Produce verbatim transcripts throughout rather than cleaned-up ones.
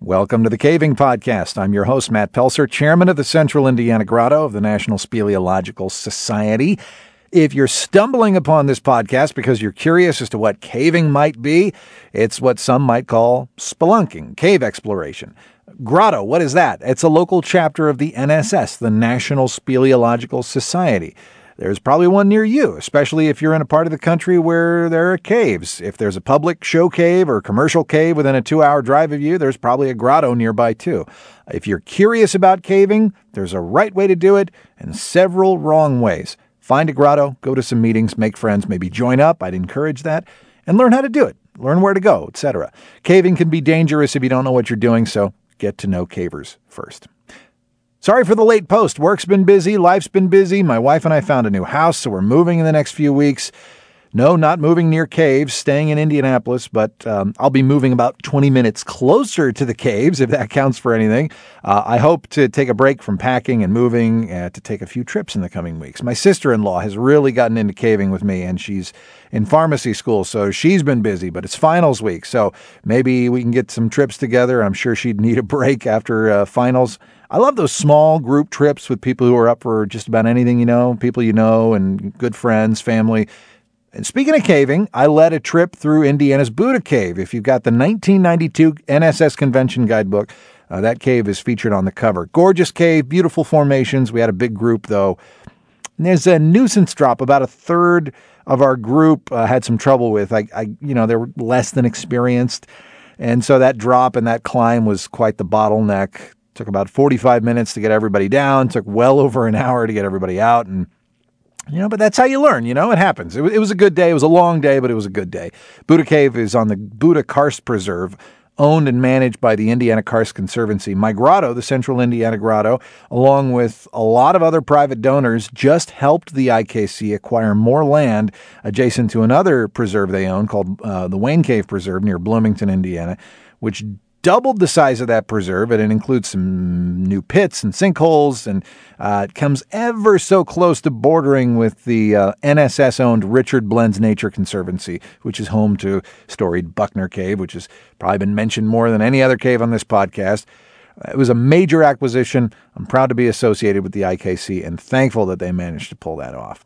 Welcome to the Caving Podcast. I'm your host, Matt Pelser, chairman of the Central Indiana Grotto of the National Speleological Society. If you're stumbling upon this podcast because you're curious as to what caving might be, it's what some might call spelunking, cave exploration. Grotto, what is that? It's a local chapter of the N S S, the National Speleological Society. There's probably one near you, especially if you're in a part of the country where there are caves. If there's a public show cave or commercial cave within a two-hour drive of you, there's probably a grotto nearby too. If you're curious about caving, there's a right way to do it and several wrong ways. Find a grotto, go to some meetings, make friends, maybe join up. I'd encourage that, and learn how to do it. Learn where to go, et cetera. Caving can be dangerous if you don't know what you're doing, so get to know cavers first. Sorry for the late post. Work's been busy. Life's been busy. My wife and I found a new house, so we're moving in the next few weeks. No, not moving near caves, staying in Indianapolis, but um, I'll be moving about twenty minutes closer to the caves, if that counts for anything. Uh, I hope to take a break from packing and moving uh, to take a few trips in the coming weeks. My sister-in-law has really gotten into caving with me, and she's in pharmacy school, so she's been busy, but it's finals week, so maybe we can get some trips together. I'm sure she'd need a break after uh, finals. I love those small group trips with people who are up for just about anything, you know, people you know, and good friends, family. And speaking of caving, I led a trip through Indiana's Buddha Cave. If you've got the nineteen ninety-two N S S Convention Guidebook, uh, that cave is featured on the cover. Gorgeous cave, beautiful formations. We had a big group, though. And there's a nuisance drop. About a third of our group uh, had some trouble with. I, I, you know, they were less than experienced. And so that drop and that climb was quite the bottleneck. Took about forty-five minutes to get everybody down. Took well over an hour to get everybody out. And, you know, but that's how you learn. You know, it happens. It, it was a good day. It was a long day, but it was a good day. Buddha Cave is on the Buddha Karst Preserve, owned and managed by the Indiana Karst Conservancy. My grotto, the Central Indiana Grotto, along with a lot of other private donors, just helped the I K C acquire more land adjacent to another preserve they own called uh, the Wayne Cave Preserve near Bloomington, Indiana, which doubled the size of that preserve, and it includes some new pits and sinkholes, and uh, it comes ever so close to bordering with the uh, N S S-owned Richard Blends Nature Conservancy, which is home to storied Buckner Cave, which has probably been mentioned more than any other cave on this podcast. It was a major acquisition. I'm proud to be associated with the I K C and thankful that they managed to pull that off.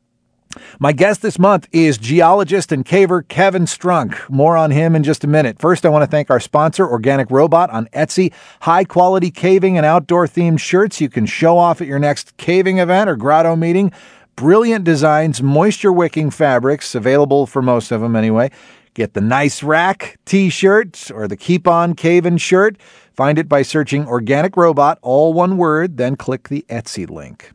My guest this month is geologist and caver Kevin Strunk. More on him in just a minute. First, I want to thank our sponsor, Organic Robot, on Etsy. High-quality caving and outdoor-themed shirts you can show off at your next caving event or grotto meeting. Brilliant designs, moisture-wicking fabrics, available for most of them anyway. Get the Nice Rack t-shirt or the Keep On Cavin' shirt. Find it by searching Organic Robot, all one word, then click the Etsy link.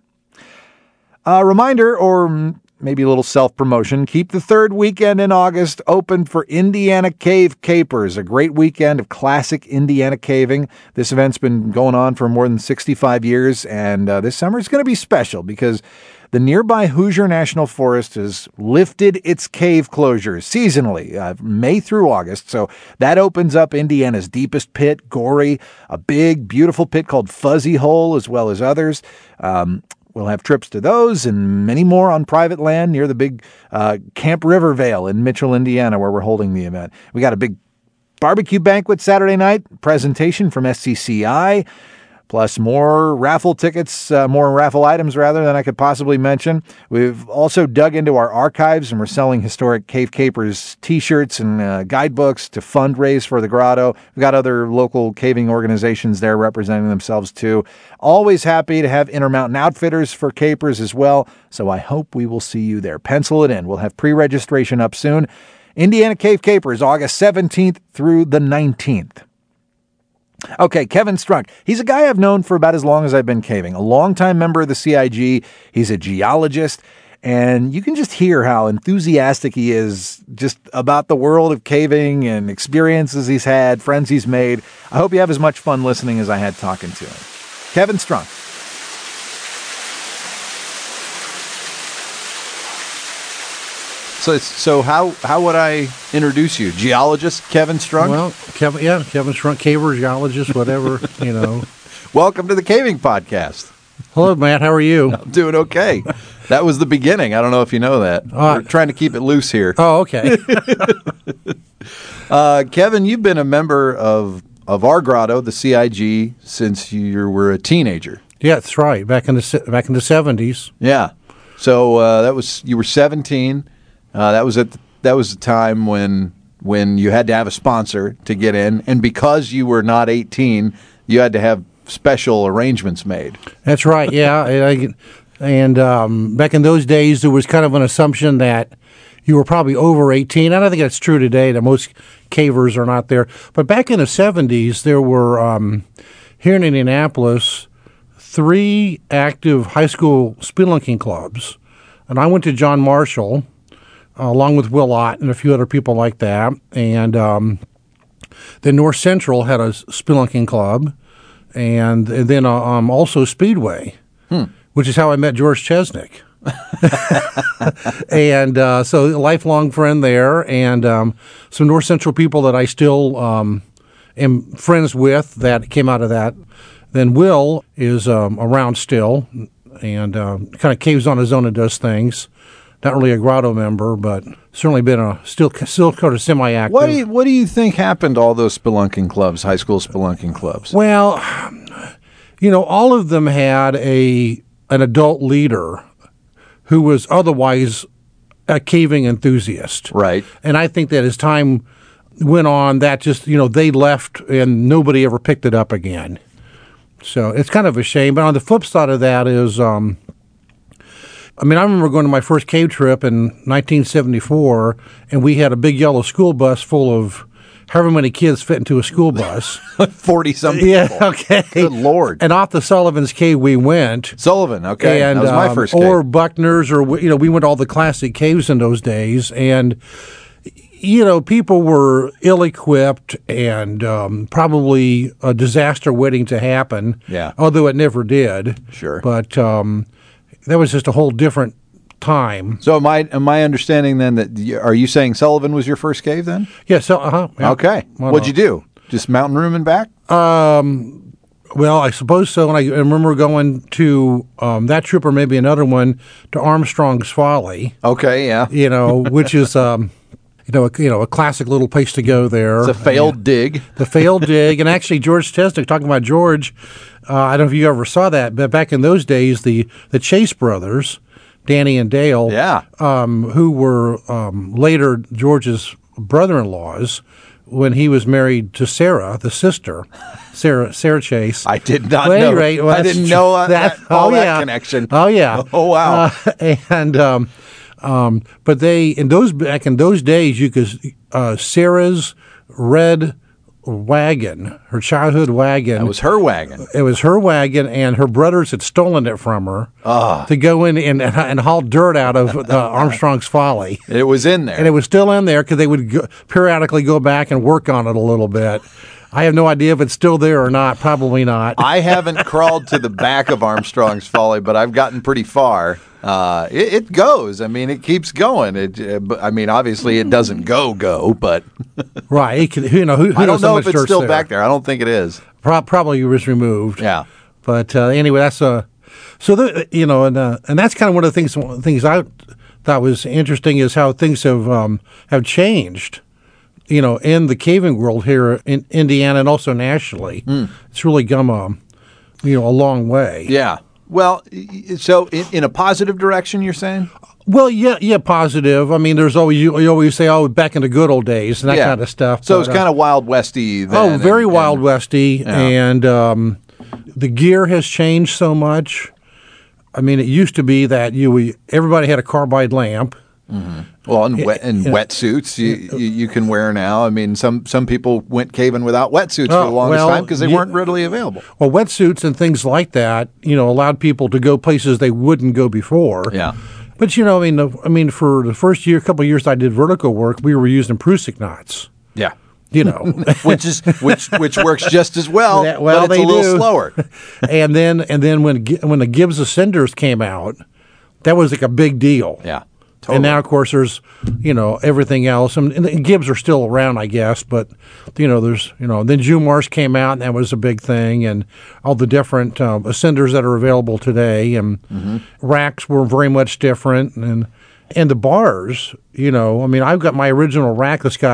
A reminder, or maybe a little self-promotion, keep the third weekend in August open for Indiana Cave Capers, a great weekend of classic Indiana caving. This event's been going on for more than sixty-five years, and uh, this summer is going to be special because the nearby Hoosier National Forest has lifted its cave closures seasonally, uh, May through August. So that opens up Indiana's deepest pit, Gory, a big, beautiful pit called Fuzzy Hole, as well as others. Um, We'll have trips to those and many more on private land near the big uh, Camp Rivervale in Mitchell, Indiana, where we're holding the event. We got a big barbecue banquet Saturday night, presentation from S C C I, plus more raffle tickets, uh, more raffle items, rather, than I could possibly mention. We've also dug into our archives, and we're selling historic Cave Capers t-shirts and uh, guidebooks to fundraise for the grotto. We've got other local caving organizations there representing themselves, too. Always happy to have Intermountain Outfitters for capers as well, so I hope we will see you there. Pencil it in. We'll have pre-registration up soon. Indiana Cave Capers, August seventeenth through the nineteenth. Okay, Kevin Strunk. He's a guy I've known for about as long as I've been caving. A longtime member of the C I G. He's a geologist, and you can just hear how enthusiastic he is just about the world of caving and experiences he's had, friends he's made. I hope you have as much fun listening as I had talking to him. Kevin Strunk. So, so how how would I introduce you? Geologist Kevin Strunk? Well, Kevin, yeah, Kevin Strunk, caver, geologist, whatever, you know. Welcome to the Caving Podcast. Hello, Matt. How are you? I'm doing okay. That was the beginning. I don't know if you know that. Uh, We're trying to keep it loose here. Oh, okay. uh, Kevin, you've been a member of of our grotto, the C I G, since you were a teenager. Yeah, that's right. Back in the se- back in the seventies. Yeah. So uh, that was you were seventeen. Uh, that was at the, that was the time when when you had to have a sponsor to get in, and because you were not eighteen, you had to have special arrangements made. That's right. Yeah, and, I, and um, back in those days, there was kind of an assumption that you were probably over eighteen. I don't think that's true today, that most cavers are not there. But back in the seventies, there were, um, here in Indianapolis, three active high school spelunking clubs. And I went to John Marshall, uh, along with Will Ott and a few other people like that. And um, then North Central had a spelunking club, and, and then uh, um, also Speedway, hmm. which is how I met George Chesnick. and uh, so a lifelong friend there, and um, some North Central people that I still um, am friends with that came out of that. Then Will is um, around still, and uh, kind of caves on his own and does things. Not really a grotto member, but certainly been a still still kind of semi-active. What do you, what do you think happened to all those spelunking clubs, high school spelunking clubs? Well, you know, all of them had a an adult leader who was otherwise a caving enthusiast. Right. And I think that as time went on, that just, you know, they left and nobody ever picked it up again. So it's kind of a shame. But on the flip side of that is, um, I mean, I remember going to my first cave trip in nineteen seventy-four, and we had a big yellow school bus full of however many kids fit into a school bus. forty-some people. Yeah, okay. Good Lord. And off the Sullivan's Cave we went. Sullivan, okay. And, that was my um, first cave. Or Buckner's, or, you know, we went to all the classic caves in those days. And, you know, people were ill-equipped and um, probably a disaster waiting to happen. Yeah. Although it never did. Sure. But um, that was just a whole different time. So am I am I understanding then that, you, are you saying Sullivan was your first cave then? Yeah, so, uh-huh. Yeah. Okay. Well, What'd you do? Just mountain room and back? Um, well, I suppose so. And I, I remember going to um, that trip, or maybe another one, to Armstrong's Folly. Okay, yeah. You know, which is um, you know, a, you know, a classic little place to go there. It's a failed yeah. dig. The failed dig, and actually George Chesnick, talking about George, uh, I don't know if you ever saw that, but back in those days, the the Chase brothers, Danny and Dale, yeah, um, who were um, later George's brother-in-laws, when he was married to Sarah, the sister, Sarah Sarah Chase. I did not well, know. Anyway, well, I didn't know that, that, that all oh, that yeah. connection. Oh yeah. Oh wow. Uh, and um, um, but they in those back in those days, you could uh, Sarah's red wagon, her childhood wagon. That was her wagon. It was her wagon, and her brothers had stolen it from her oh. to go in and, and haul dirt out of uh, Armstrong's Folly. It was in there. And it was still in there because they would go, periodically go back and work on it a little bit. I have no idea if it's still there or not. Probably not. I haven't crawled to the back of Armstrong's Folly, but I've gotten pretty far. Uh, it, it goes. I mean, it keeps going. It, uh, I mean, obviously, it doesn't go go, but right. It can, you know, who, who I don't knows how know much if it's dirt's still there. back there. I don't think it is. Pro- probably was removed. Yeah. But uh, anyway, that's a so the, you know, and uh, and that's kind of one of the things one of the things I thought was interesting is how things have um, have changed. You know, in the caving world here in Indiana and also nationally, mm. it's really come a, you know, a long way. Yeah. Well, so in, in a positive direction, you're saying? Well, yeah, yeah, positive. I mean, there's always you, you always say, "Oh, back in the good old days," and that yeah. kind of stuff. So but, it's kind uh, of Wild Westy. Then, oh, very and, Wild and, Westy, yeah. and um, the gear has changed so much. I mean, it used to be that you everybody had a carbide lamp. Mm-hmm. Well, and, wet, and yeah. wetsuits you, you you can wear now. I mean, some some people went caving without wetsuits oh, for the longest well, time because they you, weren't readily available. Well, wetsuits and things like that, you know, allowed people to go places they wouldn't go before. Yeah. But you know, I mean, the, I mean, for the first year, couple of years I did vertical work, we were using Prusik knots. Yeah. You know, which is which which works just as well, that, well but it's they a little do. slower. and then and then when when the Gibbs Ascenders came out, that was like a big deal. Yeah. Totally. And now, of course, there's, you know, everything else. And, and the Gibbs are still around, I guess. But, you know, there's, you know, then Jumars came out, and that was a big thing. And all the different um, ascenders that are available today. And mm-hmm. racks were very much different. And and the bars, you know, I mean, I've got my original rack that's got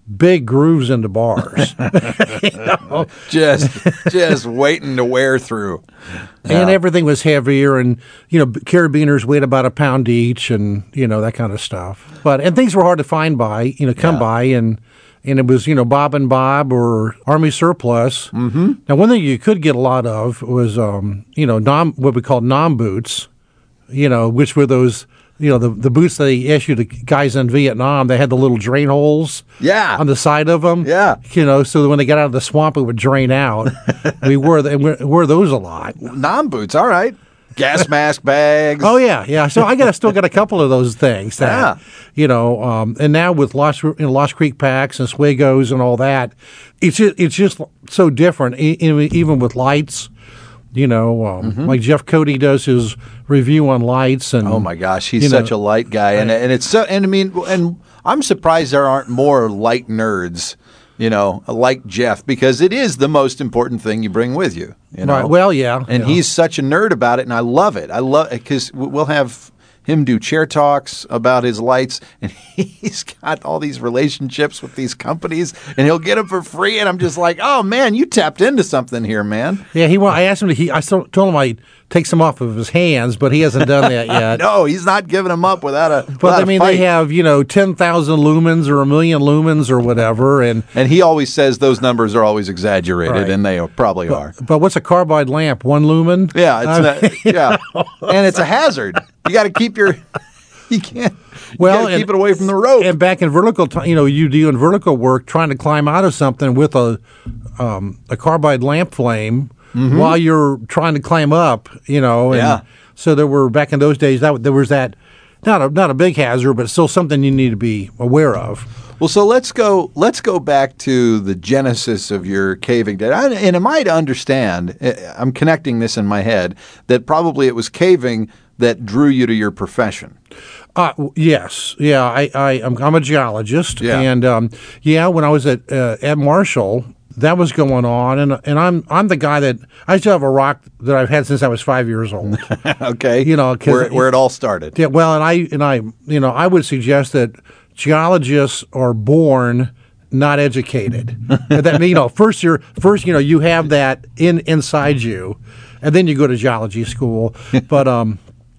big grooves into bars. You know? just just waiting to wear through. And Yeah. everything was heavier, and you know, carabiners weighed about a pound each, and you know that kind of stuff. But and things were hard to find by, you know, come Yeah. by, and and it was you know Bob and Bob or Army Surplus. Mm-hmm. Now, one thing you could get a lot of was um, you know nom what we called nom boots, you know, which were those. You know, the, the boots they issued to guys in Vietnam, they had the little drain holes Yeah. on the side of them. Yeah. You know, so that when they got out of the swamp, it would drain out. we wore, the, we wore those a lot. Non boots, all right. Gas mask bags. Oh, yeah, yeah. So I got still got a couple of those things. That, Yeah. You know, um, and now with Lost, you know, Lost Creek packs and Swagos and all that, it's just, it's just so different, e- even with lights. You know, um, Mm-hmm. like Jeff Cody does his review on lights, and Oh my gosh, he's you know, such a light guy, and and it's so. And I mean, and I'm surprised there aren't more light nerds, you know, like Jeff, because it is the most important thing you bring with you. You know, Right. Well, yeah, and yeah. he's such a nerd about it, and I love it. I love because we'll have him do chair talks about his lights, and he's got all these relationships with these companies, and he'll get them for free. And I'm just like, oh man, you tapped into something here, man. Yeah, he. wa- I asked him to. He, I still told him I take some off of his hands, but he hasn't done that yet. No, he's not giving them up without a. But without I a mean, fight. they have you know ten thousand lumens or a million lumens or whatever, and And he always says those numbers are always exaggerated, Right. and they probably are. but what's a carbide lamp? One lumen? Yeah, it's I not, yeah, and it's a hazard. You got to keep your. You can't. You Well, gotta and- keep it away from the rope. And back in vertical, t- you know, you doing vertical work, trying to climb out of something with a um, a carbide lamp flame while you're trying to climb up, you know. And Yeah. So there were back in those days that there was that not a not a big hazard, but still something you need to be aware of. Well, so let's go. Let's go back to the genesis of your caving day. I, and am I to understand? uh, I'm connecting this in my head that probably it was caving that drew you to your profession. Uh, w- yes, yeah. I, I I'm, I'm a geologist, Yeah. and um, yeah, when I was at uh, at Marshall, that was going on, and and I'm I'm the guy that I still have a rock that I've had since I was five years old. Okay, You know, 'cause where, it- where it all started. Yeah, well, and I and I, you know, I would suggest that geologists are born not educated. And that you know, first you're first, you know, you have that in inside you, and then you go to geology school. But um,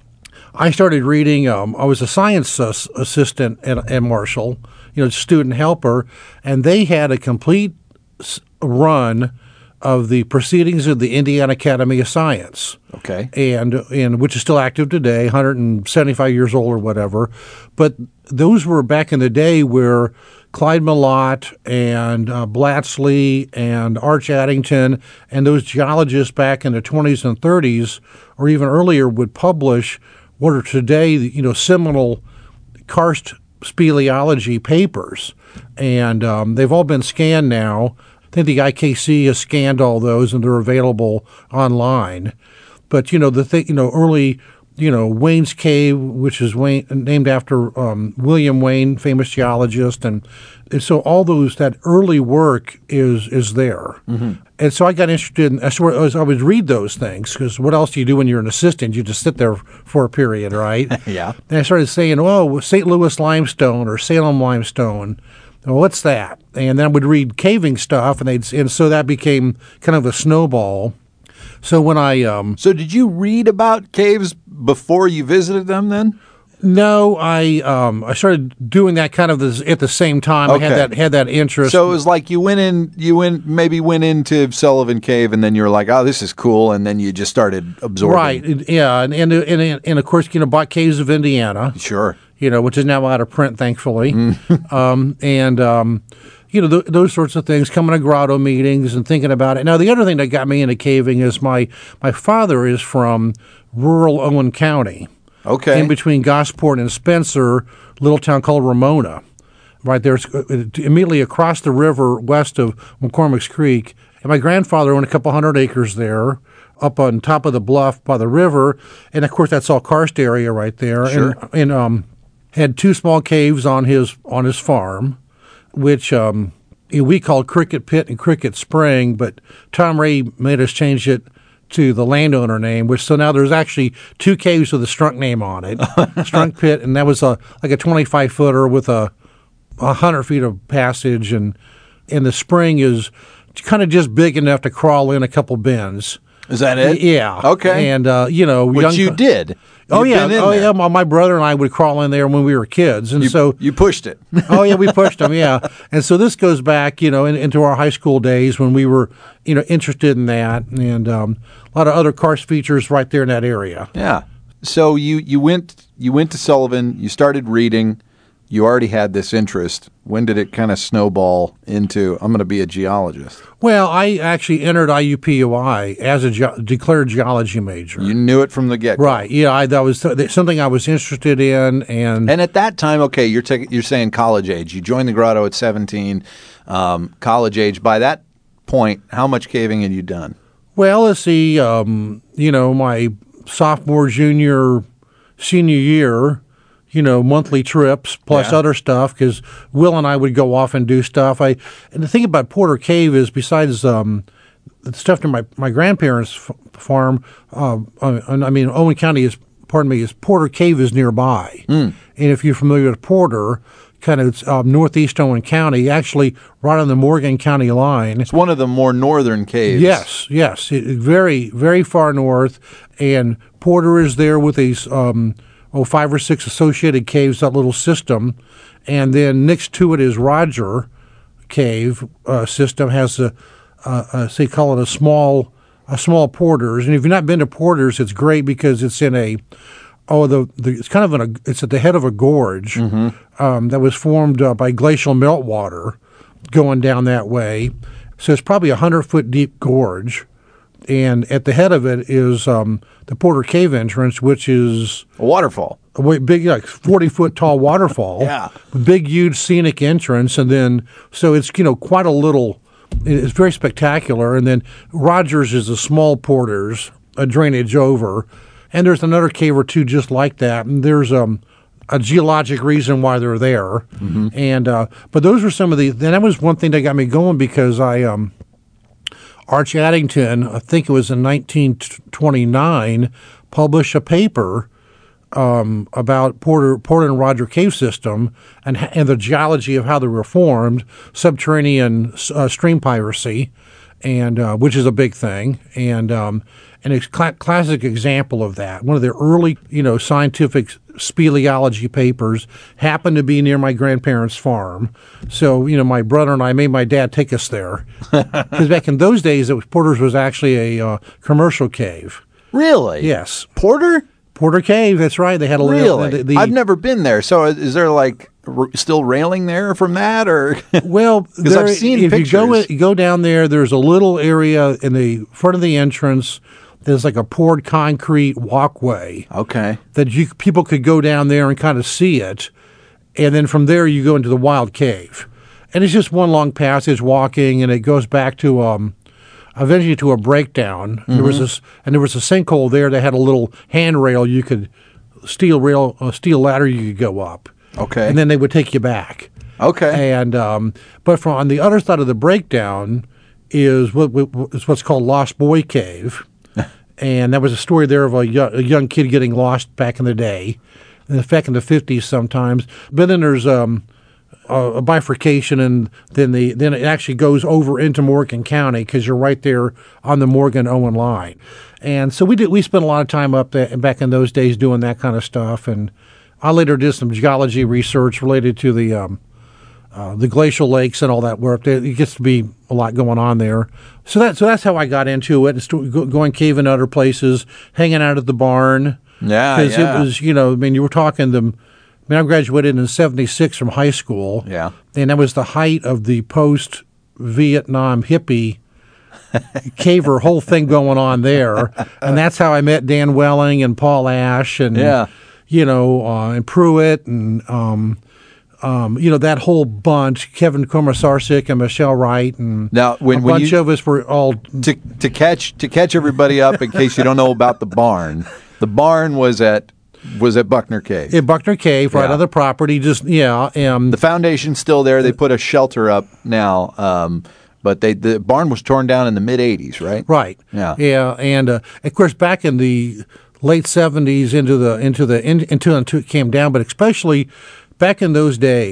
I started reading. Um, I was a science ass- assistant at, at Marshall, you know, student helper, and they had a complete s- run of the proceedings of the Indiana Academy of Science Okay. and and which is still active today, one hundred seventy-five years old or whatever. But those were back in the day where Clyde Millot and uh, Blatsley and Arch Addington and those geologists back in the twenties and thirties or even earlier would publish what are today, you know, seminal karst speleology papers. And um, they've all been scanned now. I think the I K C has scanned all those and they're available online. But you know the thing, you know, early, you know, Wayne's Cave, which is Wayne, named after um, William Wayne, famous geologist, and, and so all those that early work is is there. Mm-hmm. And so I got interested in. I sort of, I would read those things because what else do you do when you're an assistant? You just sit there for a period, right? Yeah. And I started saying, "Oh, Saint Louis limestone or Salem limestone." Well, what's that? And then I would read caving stuff, and they'd and so that became kind of a snowball. So when I um, So did you read about caves before you visited them then? no, I um, I started doing that kind of this, at the same time. I Okay. had that had that interest. So it was like you went in, you went maybe went into Sullivan Cave, and then you were like, "Oh, this is cool," and then you just started absorbing. right, and- yeah, and and, and and of course, you know, bought Caves of Indiana, Sure. you know, which is now out of print, thankfully, Mm. um, and um, you know th- those sorts of things. Coming to grotto meetings and thinking about it. Now, the other thing that got me into caving is my my father is from rural Owen County. Okay. In between Gosport and Spencer, little town called Ramona, right there, it's, uh, immediately across the river west of McCormick's Creek. And my grandfather owned a couple hundred acres there, up on top of the bluff by the river, and of course that's all karst area right there. Sure. And, and um, had two small caves on his on his farm, which um, we called Cricket Pit and Cricket Spring, but Tom Ray made us change it to the landowner name, which so now there's actually two caves with a Strunk name on it, Strunk Pit, and that was a like a twenty-five footer with a a hundred feet of passage, and and the spring is kind of just big enough to crawl in a couple bends. Is that it? Yeah. Okay. And uh, you know, which young, you did. Oh You've yeah, been in oh there. yeah. My, my brother and I would crawl in there when we were kids, and You, so you pushed it. oh yeah, we pushed them, yeah. And so this goes back, you know, in, into our high school days when we were, you know, interested in that, and um, a lot of other karst features right there in that area. Yeah. So you, you went you went to Sullivan. You started reading. You already had this interest. When did it kind of snowball into, I'm going to be a geologist? Well, I actually entered I U P U I as a ge- declared geology major. You knew it from the get-go. Right. Yeah, I, that was th- something I was interested in, and And at that time, okay, you're ta- you're saying college age. You joined the Grotto at seventeen, um, college age. By that point, how much caving had you done? well, let's see. Um, you know, my sophomore, junior, senior year. You know, monthly trips plus Yeah. other stuff, because Will and I would go off and do stuff. I and the thing about Porter Cave is, besides um, the stuff to my my grandparents' f- farm, uh, I mean, Owen County is, pardon me, is Porter Cave is nearby. Mm. And if you're familiar with Porter, kind of uh, northeast Owen County, actually right on the Morgan County line. It's one of the more northern caves. Yes, yes, it, very very far north, and Porter is there with these. Um, Oh, five or six associated caves, that little system. And then next to it is Roger Cave uh, system, has a, uh, a, say, call it a small, a small Porters. And if you've not been to Porters, it's great because it's in a, oh, the, the it's kind of in a, it's at the head of a gorge mm-hmm. um, that was formed uh, by glacial meltwater going down that way. So it's probably a hundred foot deep gorge. And at the head of it is um, the Porter Cave entrance, which is A waterfall. a way- big, like forty foot tall waterfall. Yeah. Big, huge scenic entrance, and then so it's you know quite a little. It's very spectacular. And then Rogers is a small Porter's, a drainage over, and there's another cave or two just like that. And there's um. a geologic reason why they're there, mm-hmm. and uh, but those were some of the. Then that was one thing that got me going because I. Um, Arch Addington, I think it was in nineteen twenty-nine, published a paper um, about Porter, Porter and Roger Cave System and and the geology of how they were formed, subterranean uh, stream piracy, and uh, which is a big thing, and um, and it's a cl- classic example of that. One of the early, you know, scientific speleology papers happened to be near my grandparents' farm. So, you know, my brother and I made my dad take us there. Because back in those days, it was, Porter's was actually a uh, commercial cave. Really? Yes. Porter? Porter Cave, that's right. They had a little... Really? The, the, I've never been there. So is there like r- still railing there from that, or? Well, because I've seen if pictures. you go, you go down there, there's a little area in the front of the entrance. There's like a poured concrete walkway. Okay. That you people could go down there and kind of see it, and then from there you go into the wild cave, and it's just one long passage walking, and it goes back to um, eventually to a breakdown. Mm-hmm. There was this, and there was a sinkhole there that had a little handrail you could steel rail, a steel ladder you could go up. Okay. And then they would take you back. Okay. And um, but from on the other side of the breakdown is what is what's called Lost Boy Cave. And that was a story there of a young, a young kid getting lost back in the day, back in the fifties sometimes. But then there's um, a, a bifurcation, and then the then it actually goes over into Morgan County because you're right there on the Morgan-Owen line. And so we did we spent a lot of time up there back in those days doing that kind of stuff. And I later did some geology research related to the um, uh, the glacial lakes and all that work. It gets to be a lot going on there. So that so that's how I got into it, and st- going caving other places, hanging out at the barn. Yeah, Because yeah. it was, you know, I mean, you were talking the, I mean, I graduated in seventy-six from high school. Yeah. And that was the height of the post-Vietnam hippie caver whole thing going on there. And that's how I met Dan Welling and Paul Ash and, Yeah. you know, uh, and Pruitt and, um, um, you know, that whole bunch, Kevin Komisarczyk and Michelle Wright, and Now, when- a when bunch you- of us were all to to catch to catch everybody up in case you don't know about the barn. The barn was at was at Buckner Cave. at Buckner Cave, right Yeah. on the property. Just yeah, um, The foundation's still there. They put a shelter up now, um, but they the barn was torn down in the mid eighties, right? right. Yeah. yeah, and uh, of course back in the late seventies into the into the in, into until it came down, but especially back in those days,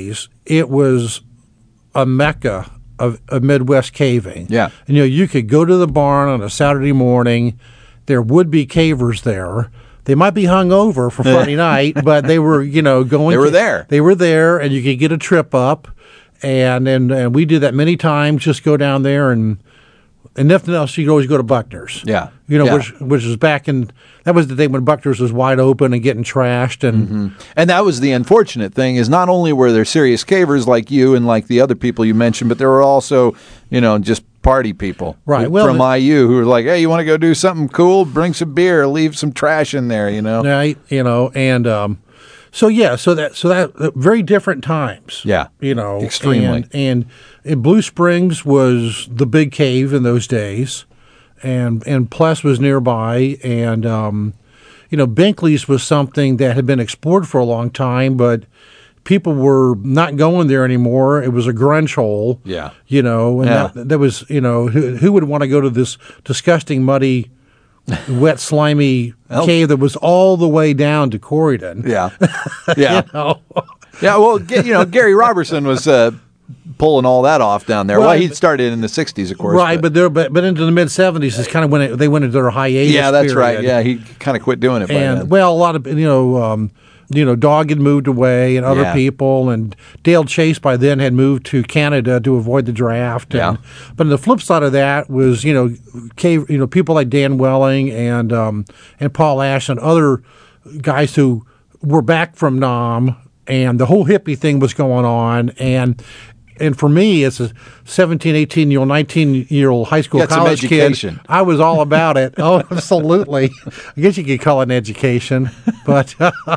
it was a mecca of, of Midwest caving. Yeah. And, you know, you could go to the barn on a Saturday morning. There would be cavers there. They might be hung over for Friday night, but they were, you know, going. They were there. They were there, and you could get a trip up. And, and and we did that many times, just go down there, and and nothing else, you could always go to Buckner's. Yeah. You know, Yeah. which which was back in, that was the day when Buckner's was wide open and getting trashed. And Mm-hmm. And that was the unfortunate thing, is not only were there serious cavers like you and like the other people you mentioned, but there were also, you know, just party people. Right. who- Well, from the- I U who were like, hey, you want to go do something cool? Bring some beer, leave some trash in there, you know? Right, you know, and um, so yeah, so that so that uh, very different times. Yeah. you know, Extremely. And, and, and Blue Springs was the big cave in those days, and and Pless was nearby, and um, you know, Binkley's was something that had been explored for a long time, but people were not going there anymore. It was a grunge hole. Yeah. you know, and Yeah. that, that was, you know, who, who would want to go to this disgusting, muddy, wet, slimy Well- cave that was all the way down to Corydon? Yeah. Yeah. Oh, Yeah, well, Ga- you know, Gary Robertson was uh, pulling all that off down there. Well, Right, he but- started in the sixties, of course. right, but, there, but but into the mid seventies is kind of when it, they went into their hiatus. yeah, that's period. right. Yeah, he kind of quit doing it by and then. well, a lot of you know, um, you know, Dog had moved away, and other Yeah. people, and Dale Chase by then had moved to Canada to avoid the draft. And, Yeah. But the flip side of that was, you know, cave, you know, people like Dan Welling and um, and Paul Ash and other guys who were back from Nam, and the whole hippie thing was going on, and. And for me, as a seventeen, eighteen-year-old, nineteen-year-old high school, Got some college kid, education. I was all about it. Oh, absolutely. I guess you could call it an education, but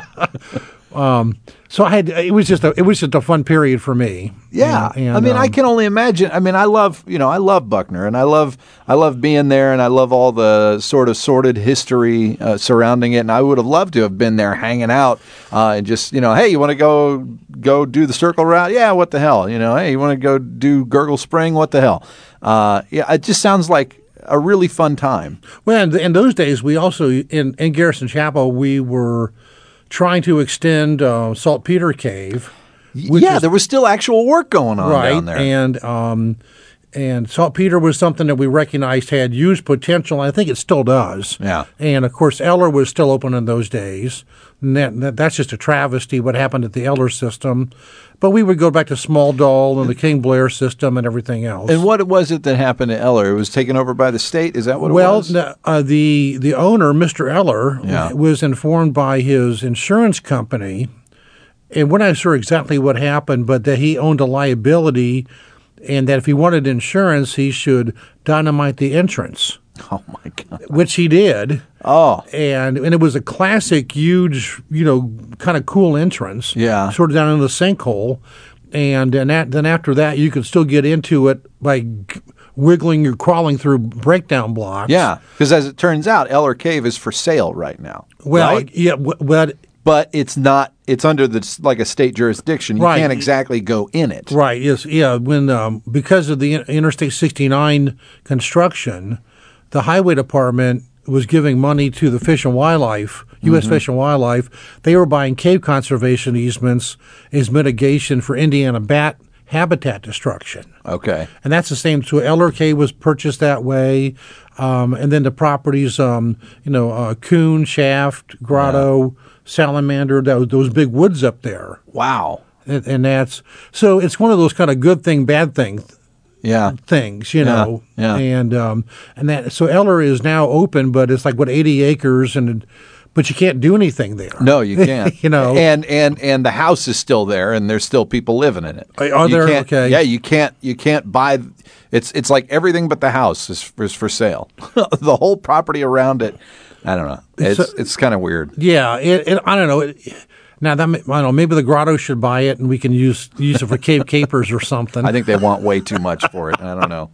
um, so I had. It was just a. It was just a fun period for me. Yeah, And- and, I mean, I um, can only imagine. I mean, I love you know, I love Buckner, and I love I love being there, and I love all the sort of sordid history uh, surrounding it. And I would have loved to have been there, hanging out, uh, and just you know, hey, you want to go go do the circle route? Yeah, what the hell? You know, hey, you want to go do Gurgle Spring? What the hell? Uh, yeah, it just sounds like a really fun time. Well, in, in those days, we also in, in Garrison Chapel we were trying to extend uh, Saltpeter Cave. which Yeah, is- there was still actual work going on right, down there. and um, and saltpeter was something that we recognized had huge potential. I think it still does. Yeah. And of course, Eller was still open in those days. And that, that, that's just a travesty what happened at the Eller system. But we would go back to Small Doll and the King Blair system and everything else. And what was it that happened to Eller? It was taken over by the state? Is that what well, it was? the, uh, the the owner, Mister Eller, Yeah. was informed by his insurance company, and we're not sure exactly what happened, but that he owned a liability, and that if he wanted insurance, he should dynamite the entrance, Oh, my God. which he did. Oh, And and it was a classic, huge, you know, kind of cool entrance. Yeah. Sort of down in the sinkhole. And, and that, then after that, you could still get into it by g- wiggling or crawling through breakdown blocks. yeah. Because as it turns out, Eller Cave is for sale right now. Well, right? yeah, w- but But it's not, it's under the, like a state jurisdiction. You Right. can't exactly go in it. right, yes, yeah. When um, because of the In- Interstate sixty-nine construction, the highway department was giving money to the Fish and Wildlife, U S Mm-hmm. Fish and Wildlife. They were buying cave conservation easements as mitigation for Indiana bat habitat destruction. Okay. And that's the same. So Eller Cave was purchased that way, um, and then the properties, um, you know, uh, Coon, Shaft, Grotto, Salamander, those, those big woods up there, Wow. and, and that's so it's one of those kind of good thing, bad thing Yeah. things, you know. yeah. And um, and that so Eller is now open, but it's like what eighty acres, and but you can't do anything there. No, you can't. You know. and and and the house is still there, and there's still people living in it. Are You there? can't- Okay. Yeah, you can't. You can't buy. It's it's like everything but the house is is for sale. The whole property around it. I don't know. It's It's it's, a- kind of weird. Yeah, it, it, I don't know. It, now that may- I don't know. Maybe the Grotto should buy it, and we can use use it for cave capers or something. I think they want way too much for it. I don't know.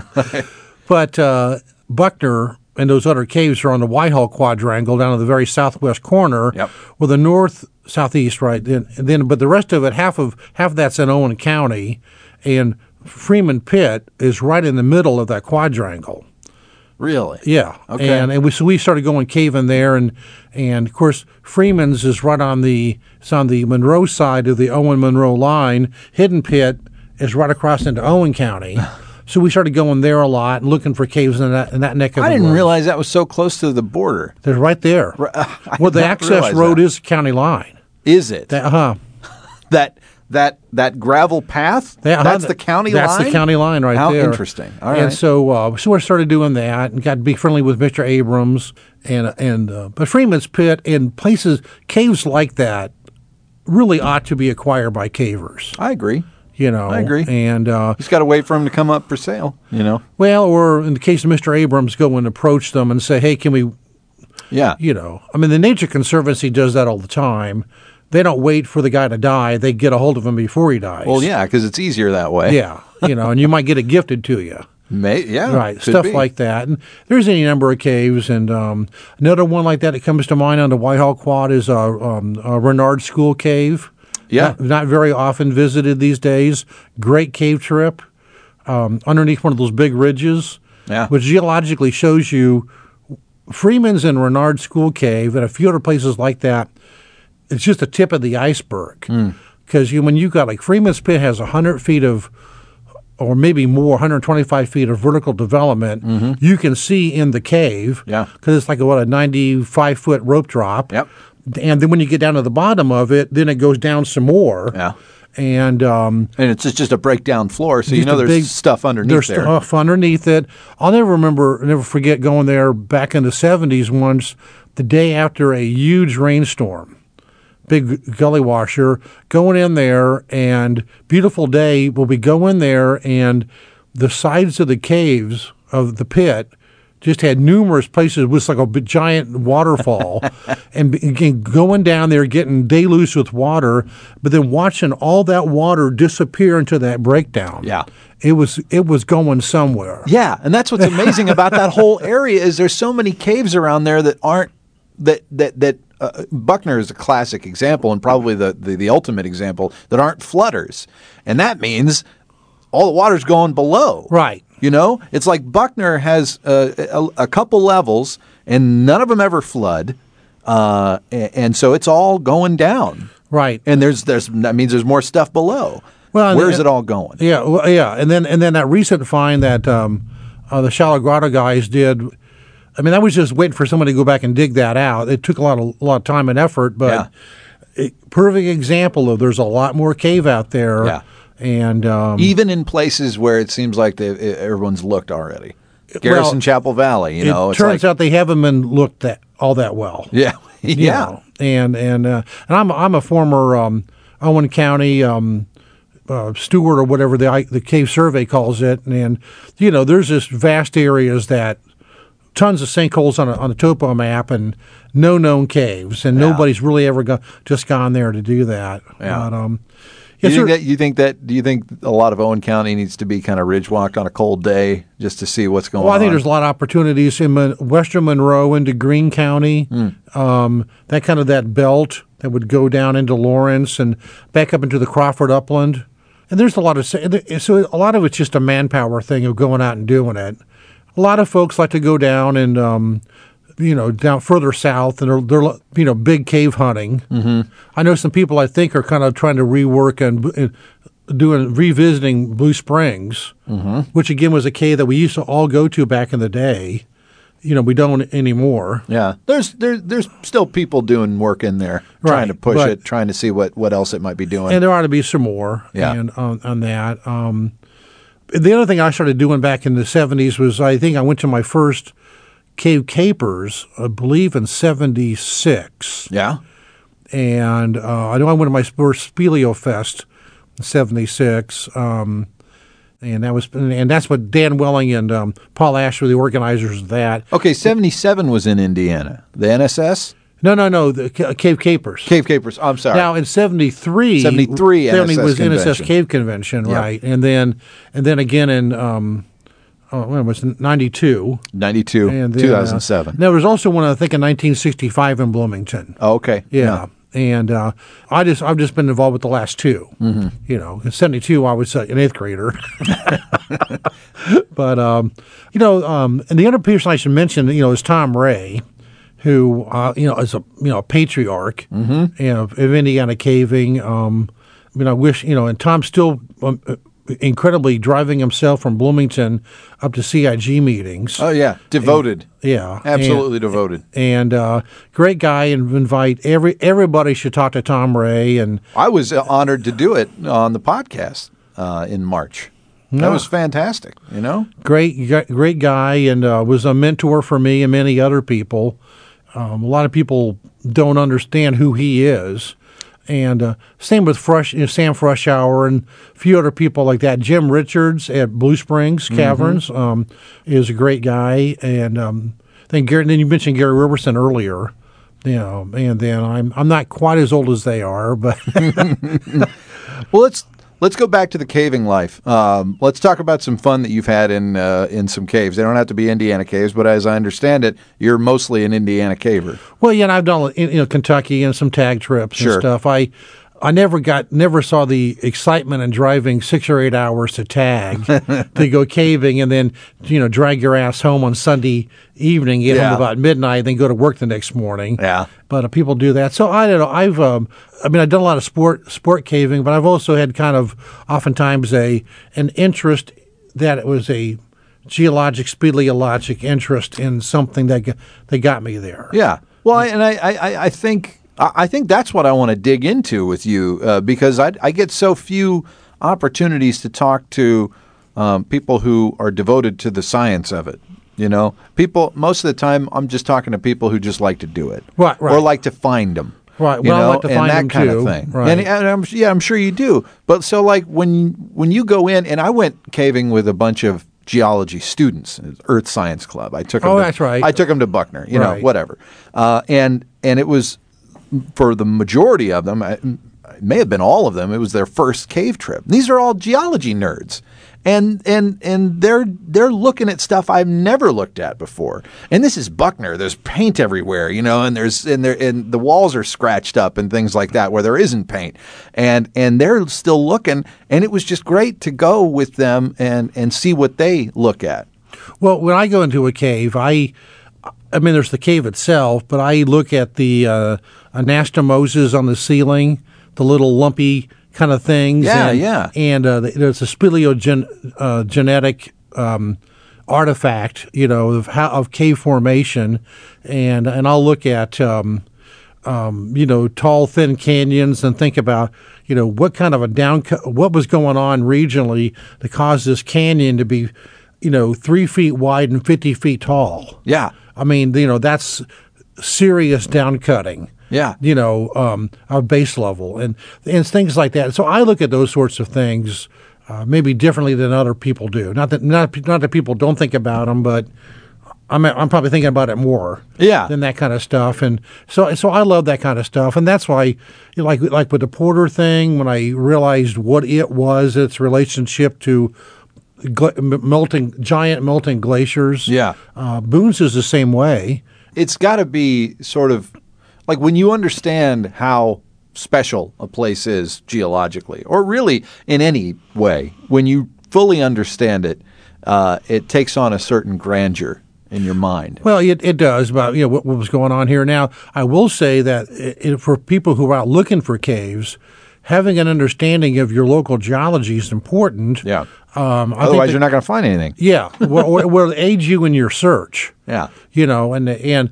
But uh, Buckner and those other caves are on the Whitehall Quadrangle down in the very southwest corner. Yep. Well, the north southeast, right? Then, and then, but the rest of it, half of half of that's in Owen County, and Freeman Pit is right in the middle of that quadrangle. Really? Yeah. Okay. And, and we, so we started going caving there, and and of course Freeman's is right on the it's on the Monroe side of the Owen Monroe line. Hidden Pit is right across into Owen County. So we started going there a lot and looking for caves in that in that neck of I the didn't woods. realize that was so close to the border. They're right there. I Well, the did not access realize road that. is county line. Is it? That, uh-huh. that that that gravel path? That- that's uh-huh, the county that's line? the county line right How there. interesting. All right. And so, uh, so we started doing that and got to be friendly with Mister Abrams and and uh, but Freeman's Pit and places caves like that really ought to be acquired by cavers. I agree. You know, I agree. And uh, Just got to wait for them to come up for sale, you know? well, or in the case of Mister Abrams, go and approach them and say, "Hey, can we?" Yeah. You know, I mean, the Nature Conservancy does that all the time. They don't wait for the guy to die; they get a hold of him before he dies. Well, yeah, because it's easier that way. yeah, you know, and you might get it gifted to you. May, yeah. Right, could stuff be. like that. And there's any number of caves. And um, another one like that that comes to mind on the Whitehall Quad is uh, um, uh, Renard School Cave. Yeah. Not, not very often visited these days. Great cave trip um, underneath one of those big ridges, Yeah. which geologically shows you Freeman's and Renard School Cave and a few other places like that. It's just the tip of the iceberg. Because you, when you got like Freeman's Pit has one hundred feet of or maybe more, one hundred twenty-five feet of vertical development, you can see in the cave. Yeah. Because it's like, a, what, a ninety-five foot rope drop. Yep. And then when you get down to the bottom of it, then it goes down some more. Yeah. And um, And it's just, just a breakdown floor, so you just know a there's big- stuff underneath there's there. stuff underneath it. I'll never remember, never forget going there back in the seventies once, the day after a huge rainstorm. Big gully washer, going in there, and beautiful day, well, we go in there, and the sides of the caves of the pit just had numerous places. It was like a big, giant waterfall, and again, going down there, getting deluged with water, but then watching all that water disappear into that breakdown. Yeah. It was it was going somewhere. Yeah, and that's what's amazing about that whole area is there's so many caves around there that aren't that that that uh, Buckner is a classic example and probably the, the the ultimate example that aren't flooders, and that means all the water's going below. Right. You know, it's like Buckner has uh, a, a couple levels, and none of them ever flood, uh, and, and so it's all going down. Right. And there's there's that means there's more stuff below. Well, where's and- it all going? Yeah, well, yeah, and then and then that recent find that um, uh, the Shallow Grotto guys did. I mean, I was just waiting for somebody to go back and dig that out. It took a lot of a lot of time and effort, but it, perfect example of there's a lot more cave out there. Yeah. And um, Even in places where it seems like they, everyone's looked already. Garrison Well, Chapel Valley, you know. it it's turns like, out they haven't been looked at all that well. Yeah. you yeah. know. and and uh, and I'm I'm a former um, Owen County um, uh, steward or whatever the I- the cave survey calls it, and, and you know there's this vast areas that tons of sinkholes on a on a topo map and no known caves, and Yeah. nobody's really ever go, just gone there to do that. Yeah. But, um, You yeah, think sir- that? You think that? Do you think a lot of Owen County needs to be kind of ridge walked on a cold day just to see what's going Well, I think on? there's a lot of opportunities in Mon- western Monroe into Greene County, um, that kind of that belt that would go down into Lawrence and back up into the Crawford Upland. And there's a lot of so a lot of it's just a manpower thing of going out and doing it. A lot of folks like to go down and um, you know down further south and they're, they're you know big cave hunting. Mm-hmm. I know some people I think are kind of trying to rework and. and doing revisiting Blue Springs, mm-hmm. which again was a cave that we used to all go to back in the day. You know, we don't anymore. Yeah, there's there's there's still people doing work in there, trying Right, to push but- it, trying to see what, what else it might be doing. And there ought to be some more. Yeah. And on, on that. Um, the other thing I started doing back in the seventies was I think I went to my first Cave Capers, I believe in seventy-six. yeah, And uh, I know I went to my first Speleo Fest in seventy-six. Um, and that was, and that's what Dan Welling and um, Paul Ash were the organizers of that. okay. seventy-seven was in Indiana. The N S S No, no, no, the Ca- Cave Capers. Cave Capers. I'm sorry. Now in seventy-three, seventy-three seventy N S S was N S S convention. Cave Convention, Yep. right? And then and then again in um, oh, when was it? ninety-two, ninety-two, and then, two thousand seven. Uh, there was also one I think in nineteen sixty-five in Bloomington. Oh, okay. Yeah, And uh, I just I've just been involved with the last two. Mm-hmm. You know, in seventy-two I was uh, an eighth grader. But um, you know, um, and the other person I should mention, you know, is Tom Ray, who uh, you know is a you know a patriarch, mm-hmm. you know, of Indiana caving. Um, I mean, I wish you know, and Tom's still um, incredibly driving himself from Bloomington up to C I G meetings. Oh yeah, devoted. And, yeah, absolutely and, devoted. And uh, great guy, and invite every everybody should talk to Tom Ray. And I was honored to do it on the podcast uh, in March. That Yeah. was fantastic. You know, great, great guy, and uh, was a mentor for me and many other people. Um, a lot of people don't understand who he is. And uh, same with Fresh, you know, Sam Freshour and a few other people like that. Jim Richards at Blue Springs Caverns mm-hmm. um, is a great guy. And um, then Gary, then you mentioned Gary Roberson earlier. You know, and then I'm I'm not quite as old as they are, but well, let's let's go back to the caving life. Um, let's talk about some fun that you've had in uh, in some caves. They don't have to be Indiana caves, but as I understand it, you're mostly an Indiana caver. Well, yeah, and I've done you know Kentucky and some tag trips Sure. and stuff. I I never got never saw the excitement in driving six or eight hours to tag to go caving and then you know drag your ass home on Sunday evening, get Yeah. home about midnight, then go to work the next morning. Yeah. But uh, people do that. So I don't know. I've um, I mean I've done a lot of sport sport caving, but I've also had kind of oftentimes a an interest that it was a geologic, speleologic interest in something that got, that got me there. Yeah. Well, and I, I, I think I think that's what I want to dig into with you uh, because I, I get so few opportunities to talk to um, people who are devoted to the science of it. You know, people most of the time I'm just talking to people who just like to do it, Right, right. or like to find them. Right. You Well, I know, like to and find that them kind too. of thing. Right. And, and I'm, yeah, I'm sure you do. But so like when when you go in, and I went caving with a bunch of geology students, Earth Science Club. I took them Oh, to, that's right. I took them to Buckner. You know, Right. whatever. Uh, and and it was for the majority of them. It may have been all of them. It was their first cave trip. These are all geology nerds. And and and they're they're looking at stuff I've never looked at before. And this is Buckner. There's paint everywhere, you know, and there's and there and the walls are scratched up and things like that where there isn't paint. And and they're still looking. And it was just great to go with them and and see what they look at. Well, when I go into a cave, I, I mean, there's the cave itself, but I look at the uh, anastomoses on the ceiling, the little lumpy kind of things. Yeah, and, yeah. And uh, there's a speleogenetic uh, genetic, um, artifact, you know, of how of cave formation, and and I'll look at. Um, Um, you know, tall, thin canyons, and think about, you know, what kind of a down, what was going on regionally to cause this canyon to be, you know, three feet wide and fifty feet tall. Yeah. I mean, you know, that's serious down cutting. Yeah. You know, um, our base level and and things like that. So I look at those sorts of things uh, maybe differently than other people do. Not that not not that people don't think about them, but I'm I'm probably thinking about it more, Yeah. than that kind of stuff, and so so I love that kind of stuff, and that's why, you know, like like with the Porter thing, when I realized what it was, its relationship to gla- m- melting giant melting glaciers. Yeah. uh, Boone's is the same way. It's got to be sort of like when you understand how special a place is geologically, or really in any way, when you fully understand it, uh, it takes on a certain grandeur in your mind. Well, it, it does, but you know what, what was going on here. Now, I will say that it, it, for people who are out looking for caves, having an understanding of your local geology is important. Yeah. Um, I think Otherwise, that- you're not going to find anything. Yeah, will will aid you in your search. Yeah. You know, and and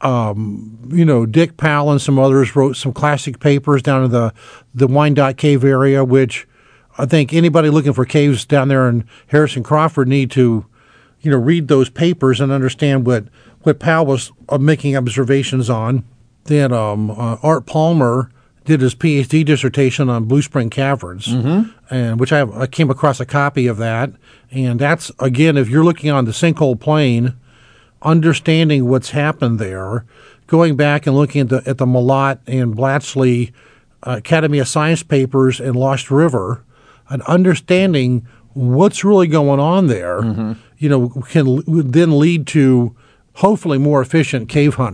um, you know, Dick Powell and some others wrote some classic papers down in the the Wyandotte Cave area, which I think anybody looking for caves down there in Harrison Crawford need to, you know, read those papers and understand what what Powell was uh, making observations on. Then um, uh, Art Palmer did his PhD dissertation on Blue Spring Caverns, mm-hmm. and which I, have, I came across a copy of that. And that's, again, if you're looking on the sinkhole plain, understanding what's happened there, going back and looking at the at the Malott and Blatchley uh, Academy of Science papers in Lost River, and understanding what's really going on there, you know, can l- then lead to hopefully more efficient cave hunting.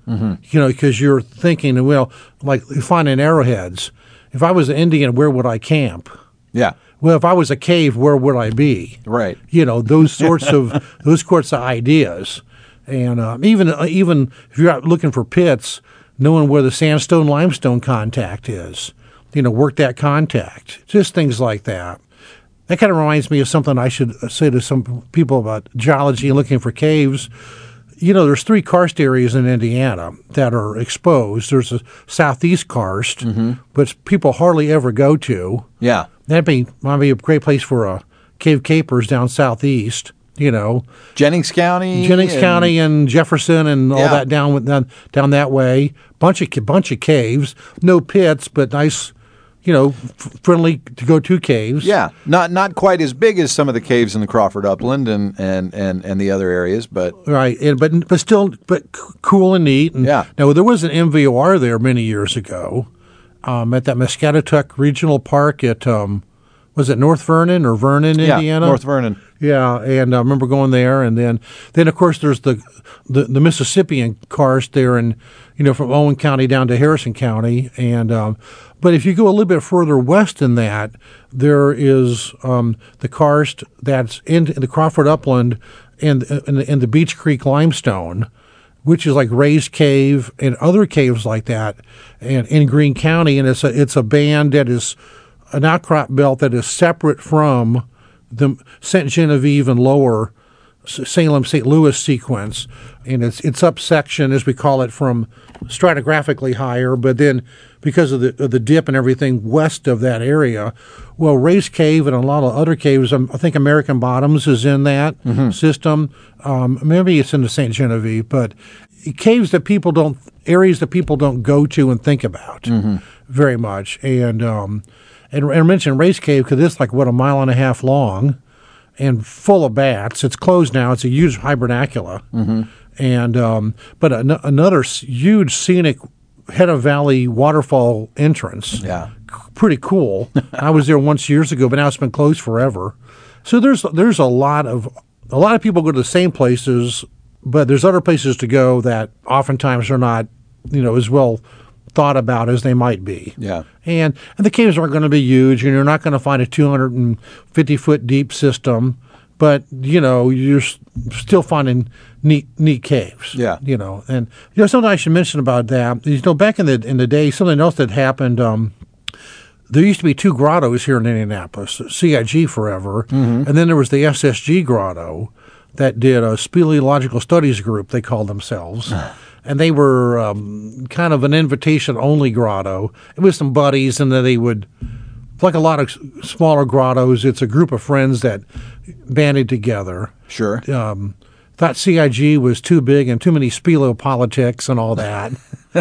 Mm-hmm. You know, because you're thinking, well, like finding arrowheads. If I was an Indian, where would I camp? Yeah. Well, if I was a cave, where would I be? Right. You know, those sorts of those sorts of ideas, and um, even uh, even if you're out looking for pits, knowing where the sandstone limestone contact is, you know, work that contact, just things like that. That kind of reminds me of something I should say to some people about geology and looking for caves. You know, there's three karst areas in Indiana that are exposed. There's a southeast karst, mm-hmm. which people hardly ever go to. Yeah. That'd be might be a great place for a cave capers down southeast. You know, Jennings County, Jennings and, County, and Jefferson, and all yeah. that down with down, down that way. Bunch of bunch of caves, no pits, but nice. You know, f- friendly to go to caves. Yeah, not not quite as big as some of the caves in the Crawford Upland and and, and, and the other areas, but right, and, but but still, but c- cool and neat. And yeah. Now there was an M V O R there many years ago, um, at that Muscatatuck Regional Park at um, was it North Vernon or Vernon, yeah, Indiana? North Vernon. Yeah, and I remember going there, and then then of course there's the the, the Mississippian karst there, and you know from Owen County down to Harrison County, and um, but if you go a little bit further west than that, there is um, the karst that's in, in the Crawford Upland and and the, and the Beech Creek limestone, which is like Ray's Cave and other caves like that, and in Greene County, and it's a it's a band that is an outcrop belt that is separate from the Saint Genevieve and lower Salem Saint Louis sequence, and it's it's up section, as we call it, from stratigraphically higher, but then because of the of the dip and everything west of that area, well, Ray's Cave and a lot of other caves, um, I think American Bottoms is in that mm-hmm. system. Um, maybe it's in the Saint Genevieve, but caves that people don't, areas that people don't go to and think about mm-hmm. very much, and um, and, and I mentioned Ray's Cave because it's like what a mile and a half long. And full of bats. It's closed now. It's a huge hibernacula, mm-hmm. and um, but an- another huge scenic head of valley waterfall entrance. Yeah, C- pretty cool. I was there once years ago, but now it's been closed forever. So there's there's a lot of a lot of people go to the same places, but there's other places to go that oftentimes are not, you know, as well thought about as they might be. Yeah. And, and the caves aren't going to be huge, and you're not going to find a two hundred fifty foot deep system, but, you know, you're s- still finding neat neat caves. Yeah. You know, and, you know, something I should mention about that, you know, back in the in the day, something else that happened, um, there used to be two grottos here in Indianapolis, C I G forever, mm-hmm. and then there was the S S G grotto that did a speleological studies group, they called themselves. And they were um, kind of an invitation-only grotto. It was some buddies, and then they would, like a lot of smaller grottos, it's a group of friends that banded together. Sure. Um, thought C I G was too big and too many speleopolitics and all that.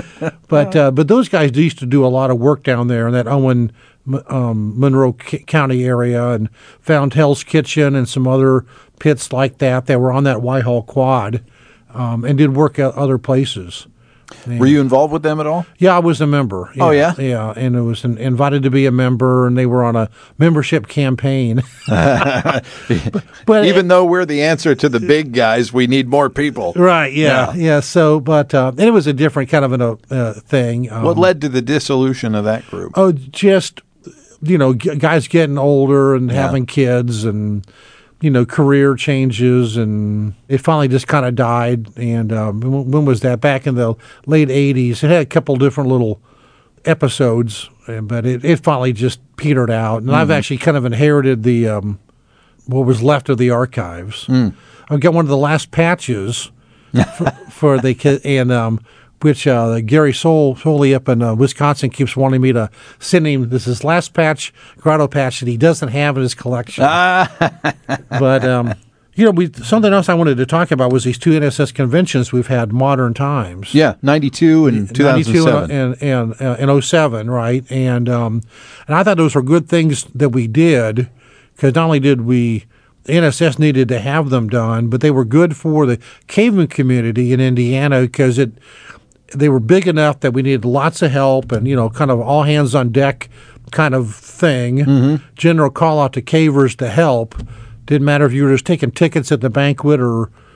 but uh, but those guys used to do a lot of work down there in that Owen, um, Monroe C- County area, and found Hell's Kitchen and some other pits like that that were on that Whitehall Quad. Um, and did work at other places. And were you involved with them at all? Yeah, I was a member. Yeah, oh, yeah? Yeah, and I was an, invited to be a member, and they were on a membership campaign. but, but Even it, though we're the answer to the big guys, we need more people. Right, yeah, yeah. yeah so, but uh, and it was a different kind of a uh, thing. Um, what led to the dissolution of that group? Oh, just, you know, g- guys getting older and yeah. having kids and, you know, career changes, and it finally just kind of died. And um, when was that? Back in the late eighties. It had a couple different little episodes, but it, it finally just petered out. And mm-hmm. I've actually kind of inherited the um, what was left of the archives. Mm. I got one of the last patches for, for the and um, which uh, Gary Sol Soley up in uh, Wisconsin keeps wanting me to send him. This is his last patch, grotto patch, that he doesn't have in his collection. But um, you know, we something else I wanted to talk about was these two N S S conventions we've had, modern times. Yeah, ninety-two and two thousand seven, and and and, and oh seven, right? And um, and I thought those were good things that we did, because not only did we. The N S S needed to have them done, but they were good for the caving community in Indiana because it they were big enough that we needed lots of help and, you know, kind of all hands on deck kind of thing. Mm-hmm. General call out to cavers to help. Didn't matter if you were just taking tickets at the banquet or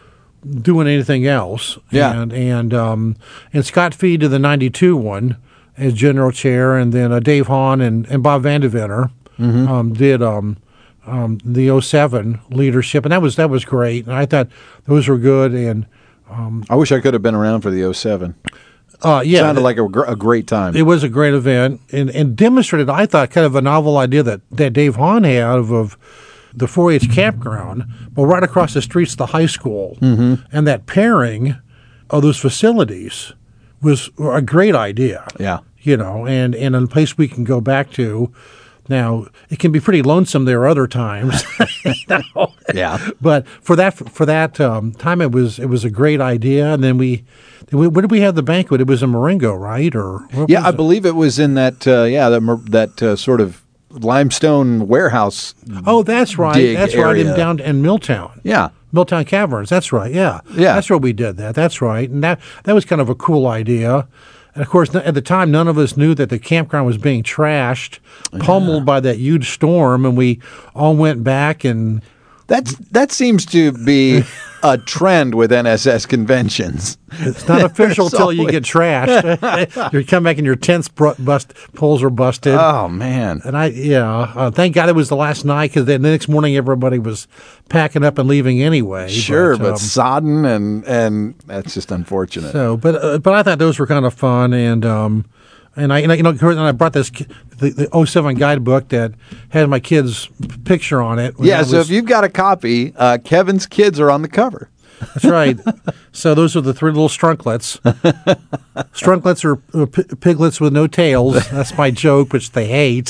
doing anything else. Yeah. And and um, and Scott Fee did the ninety-two one as general chair, and then uh, Dave Hahn and, and Bob Vandeventer mm-hmm. um, did um, um, the oh seven leadership, and that was that was great. And I thought those were good. And um, I wish I could have been around for the oh seven. Uh, yeah, sounded like a, gr- a great time. It was a great event, and, and demonstrated, I thought, kind of a novel idea that, that Dave Hahn had of, of the four H campground, but right across the street's the high school, mm-hmm. and that pairing of those facilities was a great idea. Yeah, you know, and, and a place we can go back to. Now, it can be pretty lonesome there other times. you know? Yeah, but for that for that um, time, it was it was a great idea. And then we, we where did we have the banquet? It was in Marengo, right? Or yeah, I it? believe it was in that uh, yeah that that uh, sort of limestone warehouse. Oh, that's right. dig That's right. area. In down in Milltown. Yeah. Milltown Caverns. That's right. Yeah. Yeah. That's where we did that. That's right. And that that was kind of a cool idea. And of course, at the time, none of us knew that the campground was being trashed, pummeled yeah. by that huge storm, and we all went back and. That's that seems to be a trend with N S S conventions. It's not official till you get trashed. You come back and your tents bust, poles are busted. Oh man! And I, yeah, uh, thank God it was the last night, because the next morning everybody was packing up and leaving anyway. Sure, but, but um, sodden and and that's just unfortunate. So, but uh, but I thought those were kind of fun, and um, and I, you know, you know, and I brought this the, the oh seven guidebook that had my kid's picture on it. Yeah, was, so if you've got a copy, uh, Kevin's kids are on the cover. That's right. So those are the three little strunklets. Strunklets are uh, p- piglets with no tails. That's my joke, which they hate.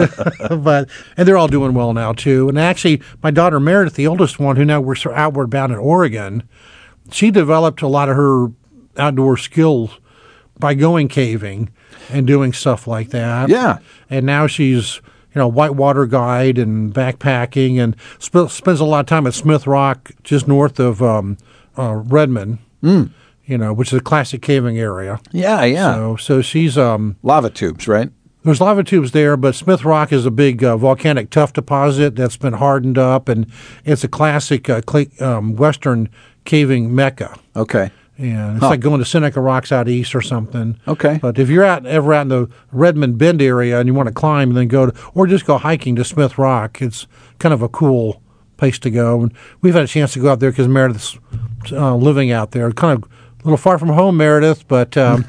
But and they're all doing well now too. And actually, my daughter Meredith, the oldest one, who now works outward bound in Oregon, she developed a lot of her outdoor skills by going caving and doing stuff like that. Yeah. And now she's, you know, whitewater guide and backpacking, and sp- spends a lot of time at Smith Rock, just north of um, uh, Redmond, mm. you know, which is a classic caving area. Yeah, yeah. So, so she's... Um, lava tubes, right? There's lava tubes there, but Smith Rock is a big uh, volcanic tuff deposit that's been hardened up, and it's a classic uh, cl- um, western caving mecca. Okay. Yeah, it's huh. like going to Seneca Rocks out east or something. Okay. But if you're out ever out in the Redmond Bend area and you want to climb, and then go to, or just go hiking to Smith Rock, it's kind of a cool place to go. And we've had a chance to go out there because Meredith's uh, living out there. Kind of a little far from home, Meredith, but um,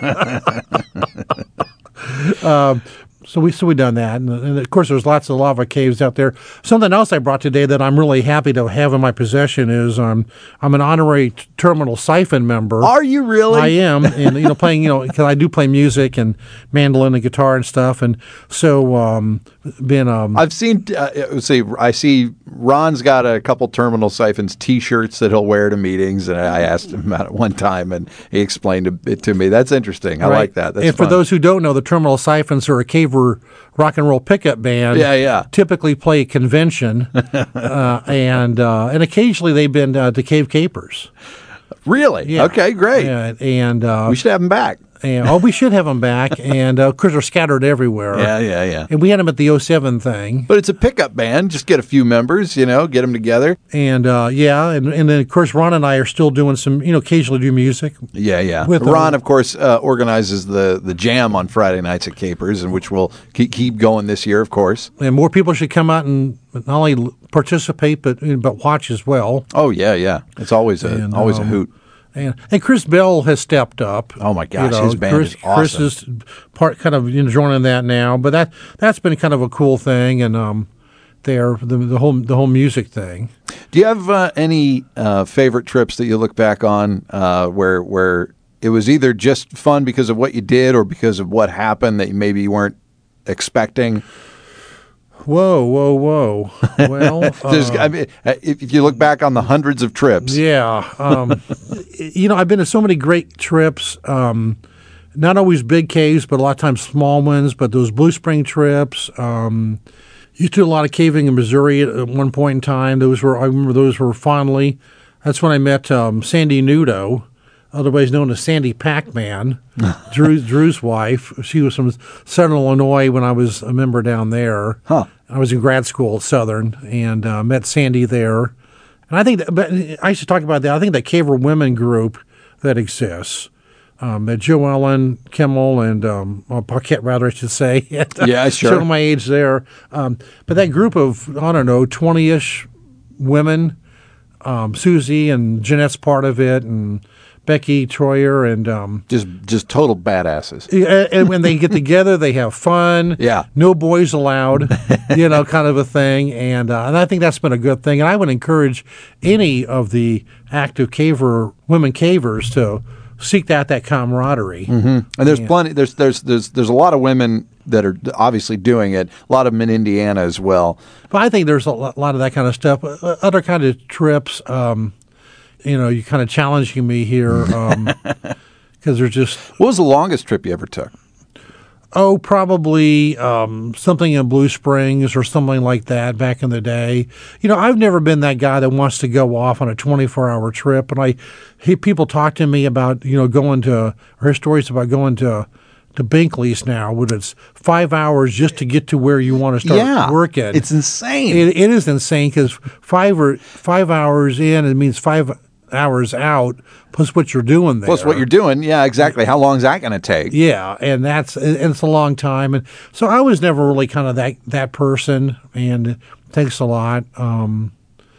um, so we so we done that, and, and of course there's lots of lava caves out there. Something else I brought today that I'm really happy to have in my possession is um, I'm an honorary t- Terminal Siphon member. Are you really? I am, and you know, playing, you know, because I do play music and mandolin and guitar and stuff, and so um, been. Um, I've seen. Uh, let's see, I see Ron's got a couple Terminal Siphons T-shirts that he'll wear to meetings, and I asked him about it one time, and he explained it to me. That's interesting. I right. like that. That's and fun. For those who don't know, the Terminal Siphons are a caver rock and roll pickup band. Yeah, yeah. Typically play a convention, uh, and uh, and occasionally they've been uh, to Cave Capers. Really? Yeah. Okay, great. And, and uh, we should have them back. And, oh, we should have them back, and uh, of course they're scattered everywhere. Yeah, yeah, yeah. And we had them at the oh seven thing. But it's a pickup band. Just get a few members, you know, get them together. And uh, yeah, and, and then of course Ron and I are still doing some, you know, occasionally do music. Yeah, yeah. With, Ron, uh, of course, uh, organizes the, the jam on Friday nights at Capers, and which will keep, keep going this year, of course. And more people should come out and not only participate but but watch as well. Oh yeah, yeah. It's always a and, always um, a hoot. And, and Chris Bell has stepped up. Oh my gosh, you know, his band Chris, is awesome. Chris is part kind of enjoying that now, but that that's been kind of a cool thing, and um, there the the whole the whole music thing. Do you have uh, any uh, favorite trips that you look back on uh, where where it was either just fun because of what you did or because of what happened that maybe you weren't expecting? Whoa, whoa, whoa! Well, There's, uh, I mean, if you look back on the hundreds of trips, yeah, um, you know, I've been to so many great trips. Um, not always big caves, but a lot of times small ones. But those Blue Spring trips, um, used to do a lot of caving in Missouri at, at one point in time. Those were I remember those were fondly. That's when I met um, Sandy Nudo, otherwise known as Sandy Pac-Man, Drew, Drew's wife. She was from Southern Illinois when I was a member down there. Huh. I was in grad school at Southern, and uh, met Sandy there. And I think that, but I used to talk about that. I think that caver women group that exists, um, that Joe Ellen, Kimmel, and um, well, Paquette, rather, I should say. Yeah, sure. Showing my age there. Um, but that group of, I don't know, twenty-ish women, um, Susie and Jeanette's part of it, and Becky Troyer, and um, Just just total badasses. and and when they get together, they have fun. Yeah. No boys allowed, you know, kind of a thing. And uh, and I think that's been a good thing. And I would encourage any of the active caver, women cavers to seek out that camaraderie. Mm-hmm. And there's plenty, there's, there's, there's, there's a lot of women that are obviously doing it, a lot of them in Indiana as well. But I think there's a lo- lot of that kind of stuff. Uh, Other kind of trips, um, you know, you're kind of challenging me here because there's just, What was the longest trip you ever took? oh, probably um, something in Blue Springs or something like that back in the day. You know, I've never been that guy that wants to go off on a twenty-four hour trip. And I, he, people talk to me about, you know, going to, or hear stories about going to, to Binkley's now, when it's five hours just to get to where you want to start Yeah, working. it's insane. It, it is insane because five or five hours in, it means five hours out plus what you're doing there. Plus what you're doing, yeah, exactly. How long is that going to take? Yeah, and that's and it's a long time, and so I was never really kind of that that person, and it takes a lot. Um,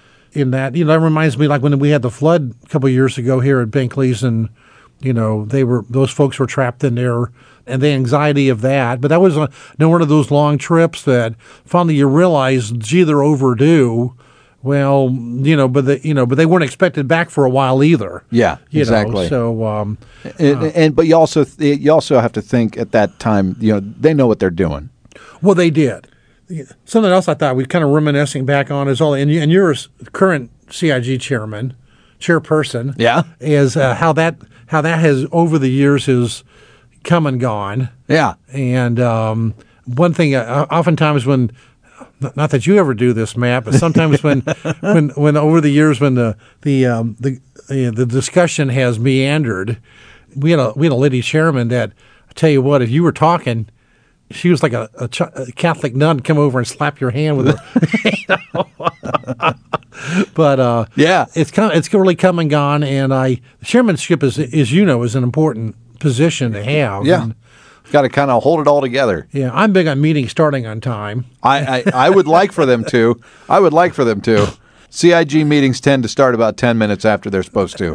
in that, you know, that reminds me like when we had the flood a couple of years ago here at Binkley's, and you know, they were those folks were trapped in there, and the anxiety of that. But that was a, you know, one of those long trips that finally you realize, gee, they're overdue. Well, you know, but the, you know, but they weren't expected back for a while either. Yeah, you exactly. Know, so, um, And, and but you also th- you also have to think at that time, you know, they know what they're doing. well, they did. Something else I thought we kind of reminiscing back on is all, and, you, and you're a s- current C I G chairman, chairperson. Yeah. Is uh, how that how that has over the years has come and gone. Yeah, And um, one thing, uh, oftentimes when, not that you ever do this, Matt, but sometimes when, when, when over the years when the the um, the uh, the discussion has meandered, we had a we had a lady chairman that, I tell you what, if you were talking, she was like a, a, ch- a Catholic nun come over and slap your hand with her. But uh, Yeah. it's kind of, it's really come and gone, and I chairmanship is, as you know, is an important position to have. yeah. And, Got to kind of hold it all together. yeah, I'm big on meetings starting on time. I, I, I would like for them to. I would like for them to. C I G meetings tend to start about ten minutes after they're supposed to.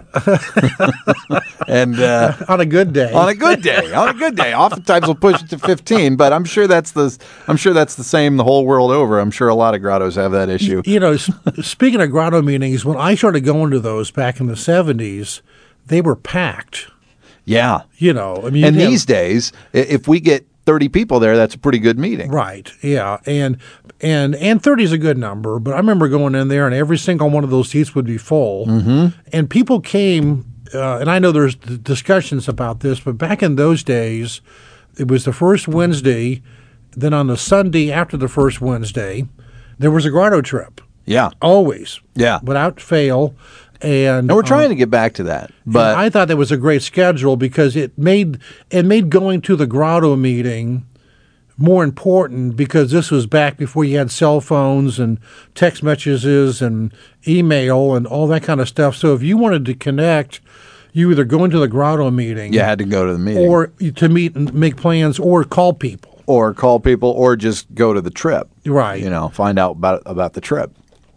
and uh, On a good day. on a good day, on a good day, oftentimes we'll push it to fifteen. But I'm sure that's the I'm sure that's the same the whole world over. I'm sure a lot of grottos have that issue. You know, s- speaking of grotto meetings, when I started going to those back in the seventies, they were packed. Yeah. You know, I mean, And you'd have- these days, i- if we get thirty people there, that's a pretty good meeting. right? Yeah, and and and thirty is a good number, but I remember going in there, and every single one of those seats would be full, mm-hmm. and people came. Uh, and I know there's d- discussions about this, but back in those days, it was the first Wednesday. Then on the Sunday after the first Wednesday, there was a grotto trip. Yeah. Always, Yeah. without fail. And, And we're trying to get back to that. But I thought that was a great schedule because it made it made going to the grotto meeting more important, because this was back before you had cell phones and text messages and email and all that kind of stuff. So if you wanted to connect, you either go into the grotto meeting, you had to go to the meeting. or to meet and make plans, or call people. or call people, or just go to the trip. Right. You know, find out about about the trip.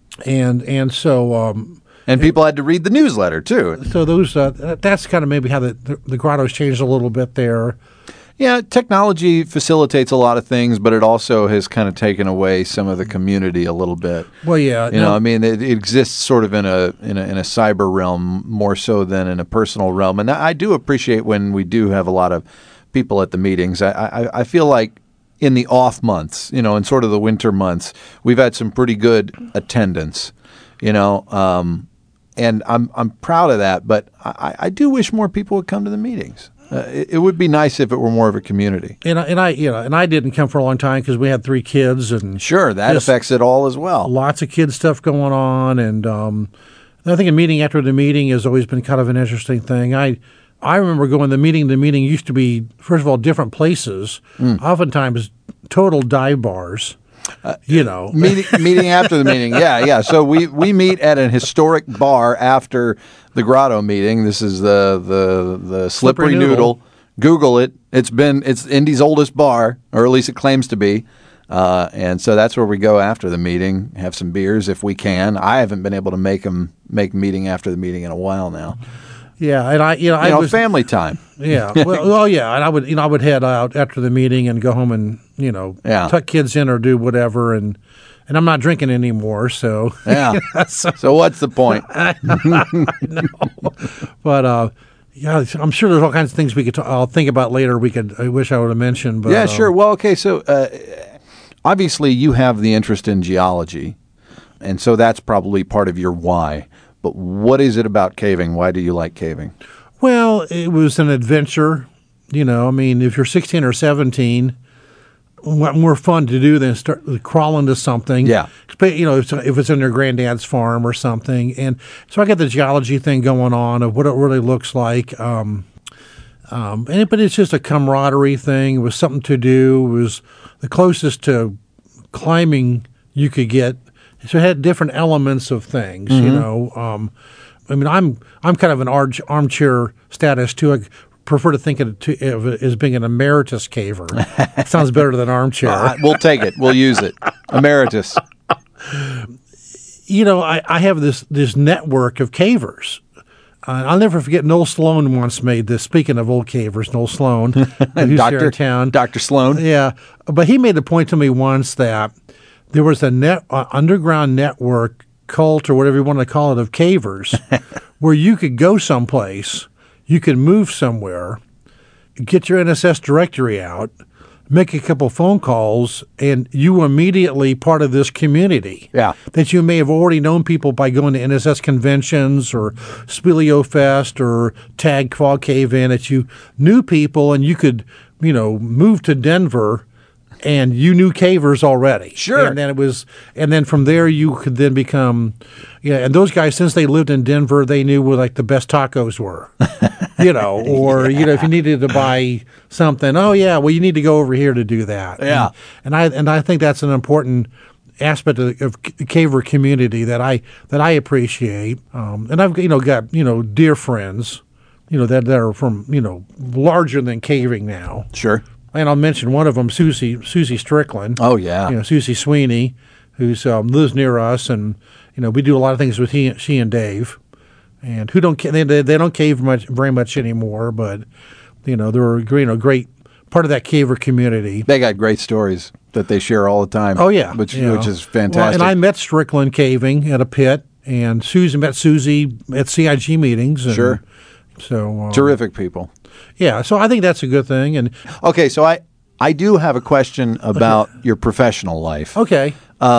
And and so um, And people had to read the newsletter too. so those uh, that's kind of maybe how the, the the grottos changed a little bit there. Yeah, technology facilitates a lot of things, but it also has kind of taken away some of the community a little bit. Well, yeah, You no- know, I mean, it, it exists sort of in a, in a in a cyber realm more so than in a personal realm, and I do appreciate when we do have a lot of people at the meetings. I I, I feel like in the off months, you know, in sort of the winter months, we've had some pretty good attendance. You know, um, and I'm I'm proud of that, but I, I do wish more people would come to the meetings. Uh, it, it would be nice if it were more of a community. And I, and I, you know, and I didn't come for a long time because we had three kids, and Sure, that Just affects it all as well. lots of kid stuff going on. And um, I think a meeting after the meeting has always been kind of an interesting thing. I I remember going the meeting. The meeting used to be, first of all, different places, Mm. oftentimes total dive bars. you know. meeting meeting after the meeting. Yeah, yeah. So we, we meet at an historic bar after the Grotto meeting. This is the the the Slippery, Slippery Noodle. Noodle. Google it. It's been it's Indy's oldest bar, or at least it claims to be. Uh, and so that's where we go after the meeting, have some beers if we can. I haven't been able to make them make meeting after the meeting in a while now. Yeah, and I, you know, You I know, was family time. Yeah, well, oh yeah, and I would, you know, I would head out after the meeting and go home and, you know, Yeah. tuck kids in or do whatever, and and I'm not drinking anymore, so Yeah. so, So what's the point? I know. But uh, yeah, I'm sure there's all kinds of things we could. T- I'll think about later. We could. I wish I would have mentioned. But Yeah, um, sure. Well, okay. So uh, obviously you have the interest in geology, and so that's probably part of your why. But what is it about caving? Why do you like caving? Well, it was an adventure. You know, I mean, if you're sixteen or seventeen, what more fun to do than start crawling to something? Yeah. You know, if, if it's in your granddad's farm or something. And so I got the geology thing going on of what it really looks like. Um, um, and it, but it's just a camaraderie thing. It was something to do. It was the closest to climbing you could get. So it had different elements of things, Mm-hmm. you know. Um, I mean, I'm I'm kind of an arch, armchair status too. I prefer to think of it, to, of it as being an emeritus caver. Sounds better than armchair. Uh, we'll take it. We'll use it. Emeritus. You know, I, I have this this network of cavers. Uh, I'll never forget Noel Sloan once made this. Speaking of old cavers, Noel Sloan, who's here Doctor in town. Doctor Sloan. Yeah, but he made a point to me once that there was a net uh, underground network cult or whatever you want to call it of cavers, where you could go someplace, you could move somewhere, get your N S S directory out, make a couple phone calls, and you were immediately part of this community. Yeah. That you may have already known people by going to N S S conventions or Speleo Fest or Tag Fog Cave In, that you knew people and you could, you know, move to Denver and you knew cavers already. Sure. And then it was, and then from there you could then become, yeah. And those guys, since they lived in Denver, they knew where like the best tacos were, you know, or you know, if you needed to buy something, oh yeah, well you need to go over here to do that. Yeah. And, and I and I think that's an important aspect of, of caver community that I that I appreciate. Um, and I've you know got you know dear friends, you know that that are from you know larger than caving now. Sure. And I'll mention one of them, Susie Susie Strickland. Oh, yeah. You know, Susie Sweeney, who's um, lives near us, and you know we do a lot of things with he, she and Dave, and who don't ca- they they they don't cave much very much anymore, but you know they're you know great part of that caver community. They got great stories that they share all the time. Oh yeah, Which you which know. is fantastic. Well, and I met Strickland caving at a pit, and Susie met Susie at C I G meetings. And Sure. So um, Terrific people. Yeah, so I think that's a good thing. And Okay, so I, I do have a question about your professional life. okay,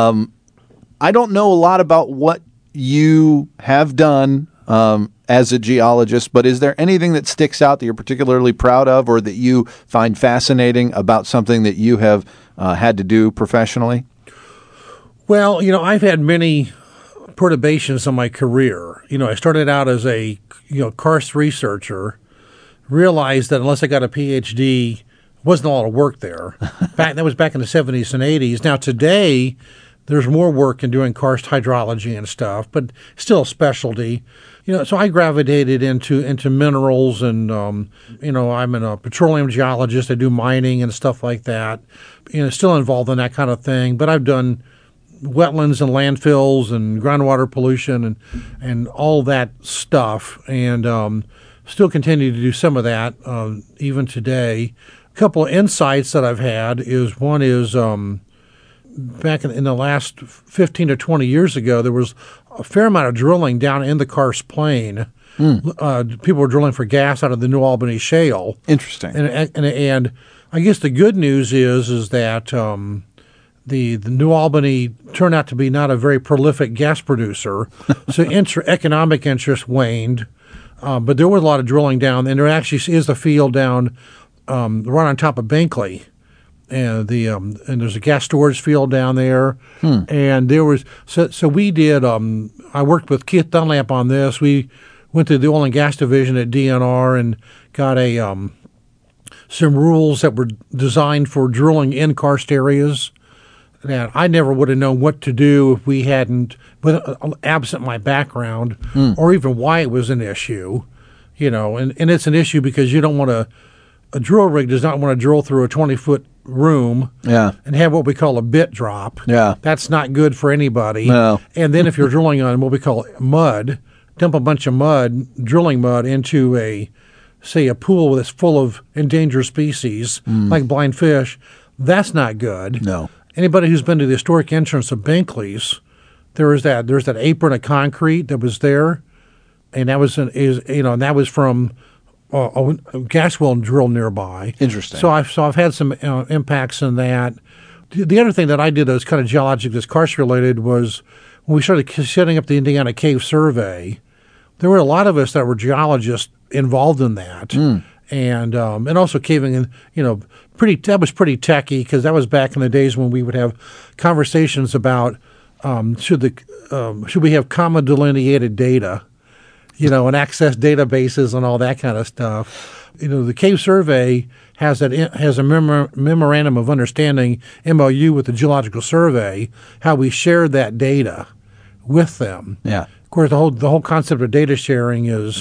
I don't know a lot about what you have done um, as a geologist, but is there anything that sticks out that you're particularly proud of or that you find fascinating about something that you have uh, had to do professionally? well, you know, I've had many perturbations in my career. You know, I started out as a you know karst researcher, realized that unless I got a P H D, wasn't a lot of work there. Back that was back in the seventies and eighties. Now today, there's more work in doing karst hydrology and stuff, but still a specialty. You know, so I gravitated into into minerals, and um, you know, I'm a petroleum geologist. I do mining and stuff like that. You know, still involved in that kind of thing. But I've done wetlands and landfills and groundwater pollution and and all that stuff, and um, still continue to do some of that um, even today. A couple of insights that I've had is one is um, back in, in the last fifteen to twenty years ago, there was a fair amount of drilling down in the Karst Plain. Mm. Uh, people were drilling for gas out of the New Albany Shale. Interesting. And and, and I guess the good news is is that um, the the New Albany turned out to be not a very prolific gas producer, so inter- economic interest waned. Uh, but there was a lot of drilling down, and there actually is a field down um, right on top of Binkley, and the um, and there's a gas storage field down there, hmm. and there was so so we did. Um, I worked with Keith Dunlap on this. We went to the oil and gas division at D N R and got a um, some rules that were designed for drilling in karst areas. that I never would have known what to do if we hadn't, with uh, absent my background, mm. or even why it was an issue, you know. And, and it's an issue because you don't want to, a drill rig does not want to drill through a twenty-foot room yeah. and have what we call a bit drop. Yeah. That's not good for anybody. No. And then if you're drilling on what we call mud, dump a bunch of mud, drilling mud, into a, say, a pool that's full of endangered species, mm. like blind fish, that's not good. No. Anybody who's been to the historic entrance of Binkley's, there is that there's that apron of concrete that was there, and that was an, is you know and that was from uh, a gas well drill nearby. Interesting. So I've so I've had some uh, impacts in that. The other thing that I did that was kind of geologic discourse related was when we started setting up the Indiana Cave Survey. There were a lot of us that were geologists involved in that. Mm. And um, and also caving in, you know, pretty that was pretty techy because that was back in the days when we would have conversations about um, should the um, should we have comma delineated data, you know, and access databases and all that kind of stuff. You know, the Cave Survey has that has a memor- memorandum of understanding M O U with the Geological Survey, how we shared that data with them. Yeah, of course, the whole the whole concept of data sharing is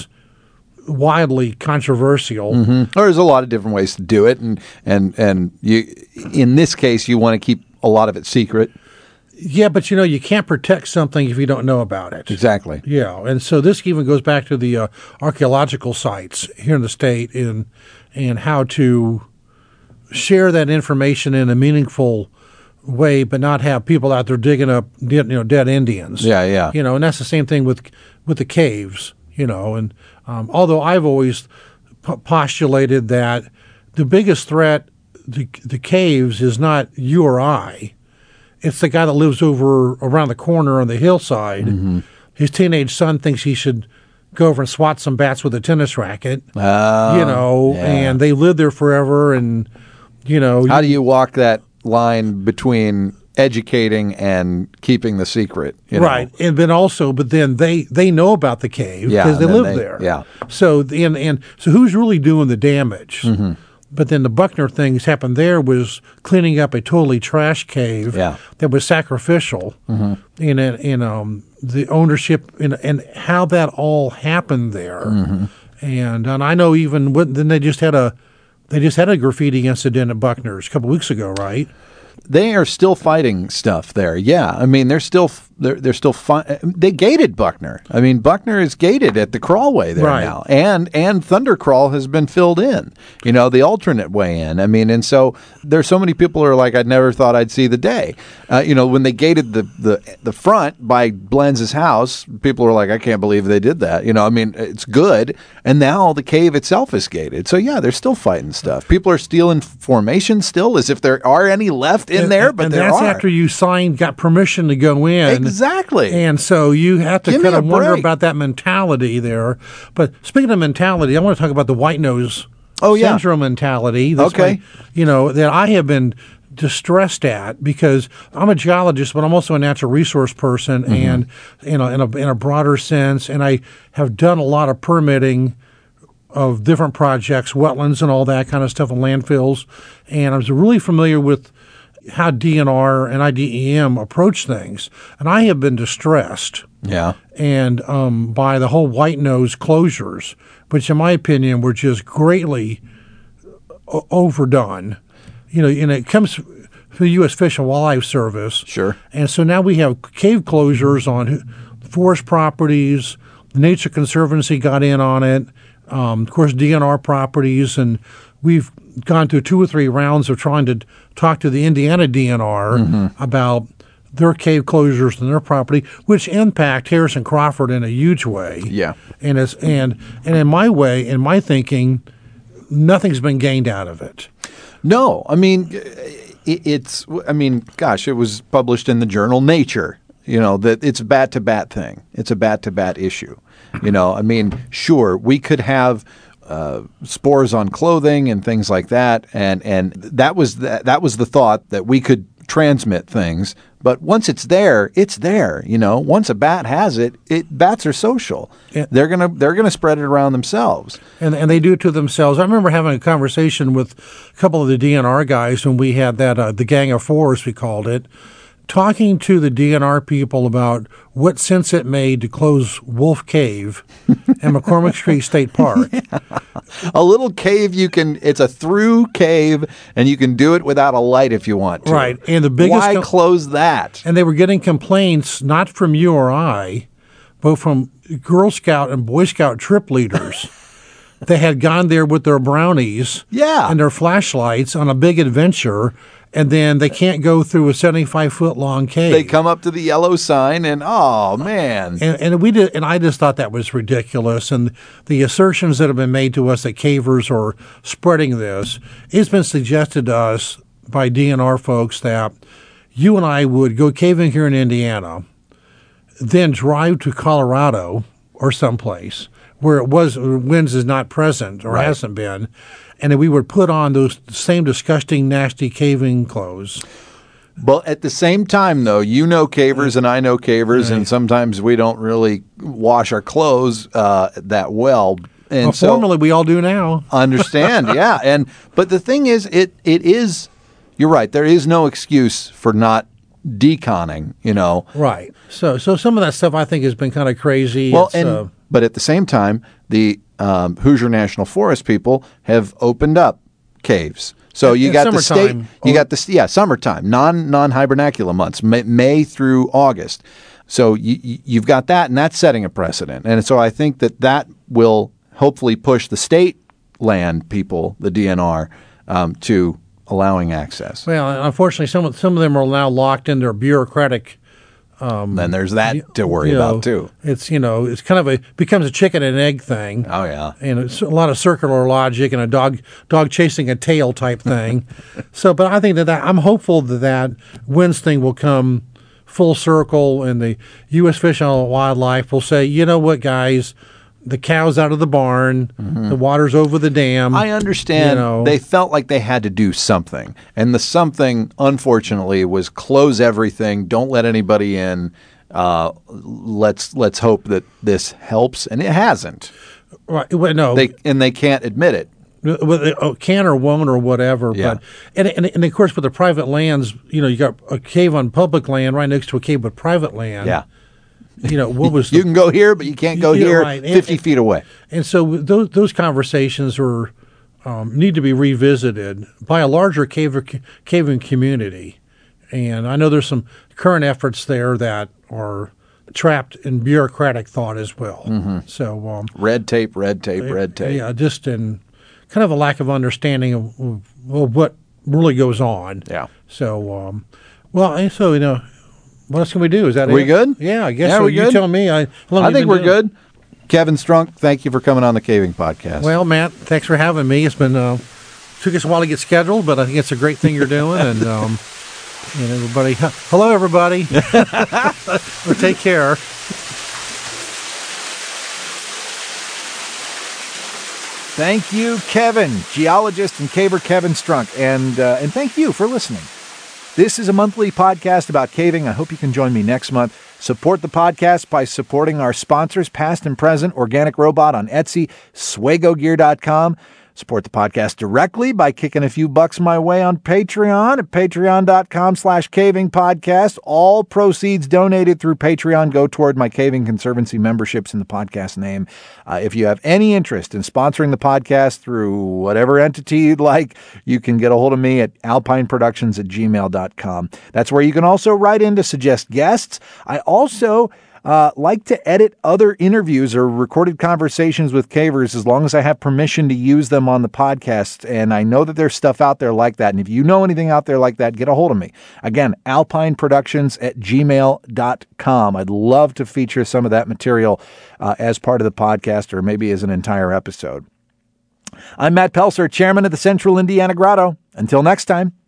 widely controversial. Mm-hmm. There's a lot of different ways to do it, and and and you, in this case, you want to keep a lot of it secret. Yeah, but you know, you can't protect something if you don't know about it. Exactly. Yeah, and so this even goes back to the uh, archaeological sites here in the state, in and how to share that information in a meaningful way, but not have people out there digging up, you know, dead Indians. Yeah, yeah. You know, and that's the same thing with with the caves. You know, and um, although I've always p- postulated that the biggest threat to the caves is not you or I, it's the guy that lives over around the corner on the hillside. Mm-hmm. His teenage son thinks he should go over and swat some bats with a tennis racket. Oh, you know, yeah. And they lived there forever. And you know, how do you walk that line between educating and keeping the secret, you know? Right, and then also, but then they, they know about the cave because yeah, they live they, there. Yeah. So and and so who's really doing the damage? Mm-hmm. But then the Buckner things happened. There was cleaning up a totally trash cave yeah. that was sacrificial, mm-hmm. in a, in um the ownership and and how that all happened there. Mm-hmm. And and I know even when, then they just had a they just had a graffiti incident at Buckner's a couple weeks ago, right? They are still fighting stuff there. Yeah, I mean they're still they're they're still fi- they gated Buckner. I mean Buckner is gated at the crawlway there right. now, and and Thunder Crawl has been filled in. You know, the alternate way in. I mean, and so there's so many people who are like, I never thought I'd see the day. Uh, you know, when they gated the, the the front by Blenz's house, people were like, I can't believe they did that. You know, I mean, it's good. And now the cave itself is gated. So yeah, they're still fighting stuff. People are stealing formations still, as if there are any left in and, there, but and there that's are. after you signed, got permission to go in. Exactly. And so you have to Give kind me of a wonder break. about that mentality there. But speaking of mentality, I want to talk about the white nose oh, yeah. syndrome mentality. That's okay. why, you know, that I have been distressed at because I'm a geologist, but I'm also a natural resource person, mm-hmm. and you know, in a in a broader sense, and I have done a lot of permitting of different projects, wetlands and all that kind of stuff, and landfills, and I was really familiar with how D N R and I D E M approach things, and I have been distressed, yeah, and um, by the whole white nose closures, which in my opinion were just greatly o- overdone. You know, and it comes from the U S Fish and Wildlife Service. Sure. And so now we have cave closures on forest properties. The Nature Conservancy got in on it. Um, of course, D N R properties. And we've gone through two or three rounds of trying to talk to the Indiana D N R mm-hmm. about their cave closures and their property, which impact Harrison Crawford in a huge way. Yeah. And, it's, and, and in my way, in my thinking, nothing's been gained out of it. No, I mean, it, it's, I mean, gosh, it was published in the journal Nature, you know, that it's a bat-to-bat thing. It's a bat-to-bat issue. You know, I mean, sure, we could have uh, spores on clothing and things like that, and, and that was the, that was the thought, that we could transmit things. But once it's there, it's there. You know, once a bat has it, it bats are social. Yeah. They're gonna they're gonna spread it around themselves. And and they do it to themselves. I remember having a conversation with a couple of the D N R guys when we had that uh, the Gang of Four, as we called it, talking to the D N R people about what sense it made to close Wolf Cave and McCormick Street State Park. Yeah. A little cave you can, it's a through cave, and you can do it without a light if you want to. Right. And the biggest Why com- close that? And they were getting complaints not from you or I, but from Girl Scout and Boy Scout trip leaders. They had gone there with their brownies Yeah. and their flashlights on a big adventure, and then they can't go through a seventy-five foot long cave. They come up to the yellow sign, and oh man, And, and we did, and I just thought that was ridiculous. And the assertions that have been made to us that cavers are spreading this, it's been suggested to us by D N R folks that you and I would go caving here in Indiana, then drive to Colorado or someplace where it was winds is not present or Right. hasn't been, and then we would put on those same disgusting, nasty caving clothes. But at the same time, though, you know cavers and I know cavers, and sometimes we don't really wash our clothes uh, that well. And Well, so, formally, we all do now. understand, yeah. And but the thing is, it it is. You're right. There is no excuse for not deconning. You know. Right. So, so some of that stuff I think has been kind of crazy. Well, It's, and uh, but at the same time, the um, Hoosier National Forest people have opened up caves. So you in got the state, summertime, you or- got the yeah summertime, non non hibernacula months, May, May through August. So you, you- you've got that, and that's setting a precedent. And so I think that that will hopefully push the state land people, the D N R, um, to allowing access. well, unfortunately, some of some of them are now locked in their bureaucratic. Then there's that to worry you know, about too. It's you know it's kind of a becomes a chicken and egg thing. Oh yeah. And it's a lot of circular logic and a dog dog chasing a tail type thing. So, but I think that, that I'm hopeful that that winds thing will come full circle, and the U S Fish and Wildlife will say, you know what, guys, the cow's out of the barn, the water's over the dam. I understand. You know. They felt like they had to do something, and the something, unfortunately, was close everything. Don't let anybody in. Uh, let's let's hope that this helps, and it hasn't. Right, well, no, They and they can't admit it. whether oh, can or won't or whatever. Yeah. But and, and and of course with the private lands, you know, you got a cave on public land right next to a cave with private land. Yeah, You know, what was you the, can go here, but you can't go Yeah, here, right. And- fifty feet away. and so those those conversations are um, need to be revisited by a larger caver, caving community. And I know there's some current efforts there that are trapped in bureaucratic thought as well. Mm-hmm. So um, Red tape, red tape, red tape. yeah, just in kind of a lack of understanding of, of, of what really goes on. Yeah. So, um, well, and so you know, what else can we do? Is that Are we it? good? Yeah, I guess Yeah, so. we You good? tell me. I, how long I have you think been we're doing it? good. Kevin Strunk, thank you for coming on the Caving Podcast. Well, Matt, thanks for having me. It's been uh, took us a while to get scheduled, but I think it's a great thing you're doing, and um, and everybody, hello, everybody. Well, take care. Thank you, Kevin, geologist and caver Kevin Strunk, and uh, and thank you for listening. This is a monthly podcast about caving. I hope you can join me next month. Support the podcast by supporting our sponsors, past and present, Organic Robot on Etsy, Swago Gear dot com. Support the podcast directly by kicking a few bucks my way on Patreon at patreon.com slash caving podcast. All proceeds donated through Patreon go toward my Caving Conservancy memberships in the podcast name. Uh, if you have any interest in sponsoring the podcast through whatever entity you'd like, you can get a hold of me at alpineproductions at gmail dot com. That's where you can also write in to suggest guests. I also Uh, like to edit other interviews or recorded conversations with cavers as long as I have permission to use them on the podcast. And I know that there's stuff out there like that. And if you know anything out there like that, get a hold of me. Again, alpineproductions at gmail dot com. I'd love to feature some of that material uh, as part of the podcast or maybe as an entire episode. I'm Matt Pelser, chairman of the Central Indiana Grotto. Until next time.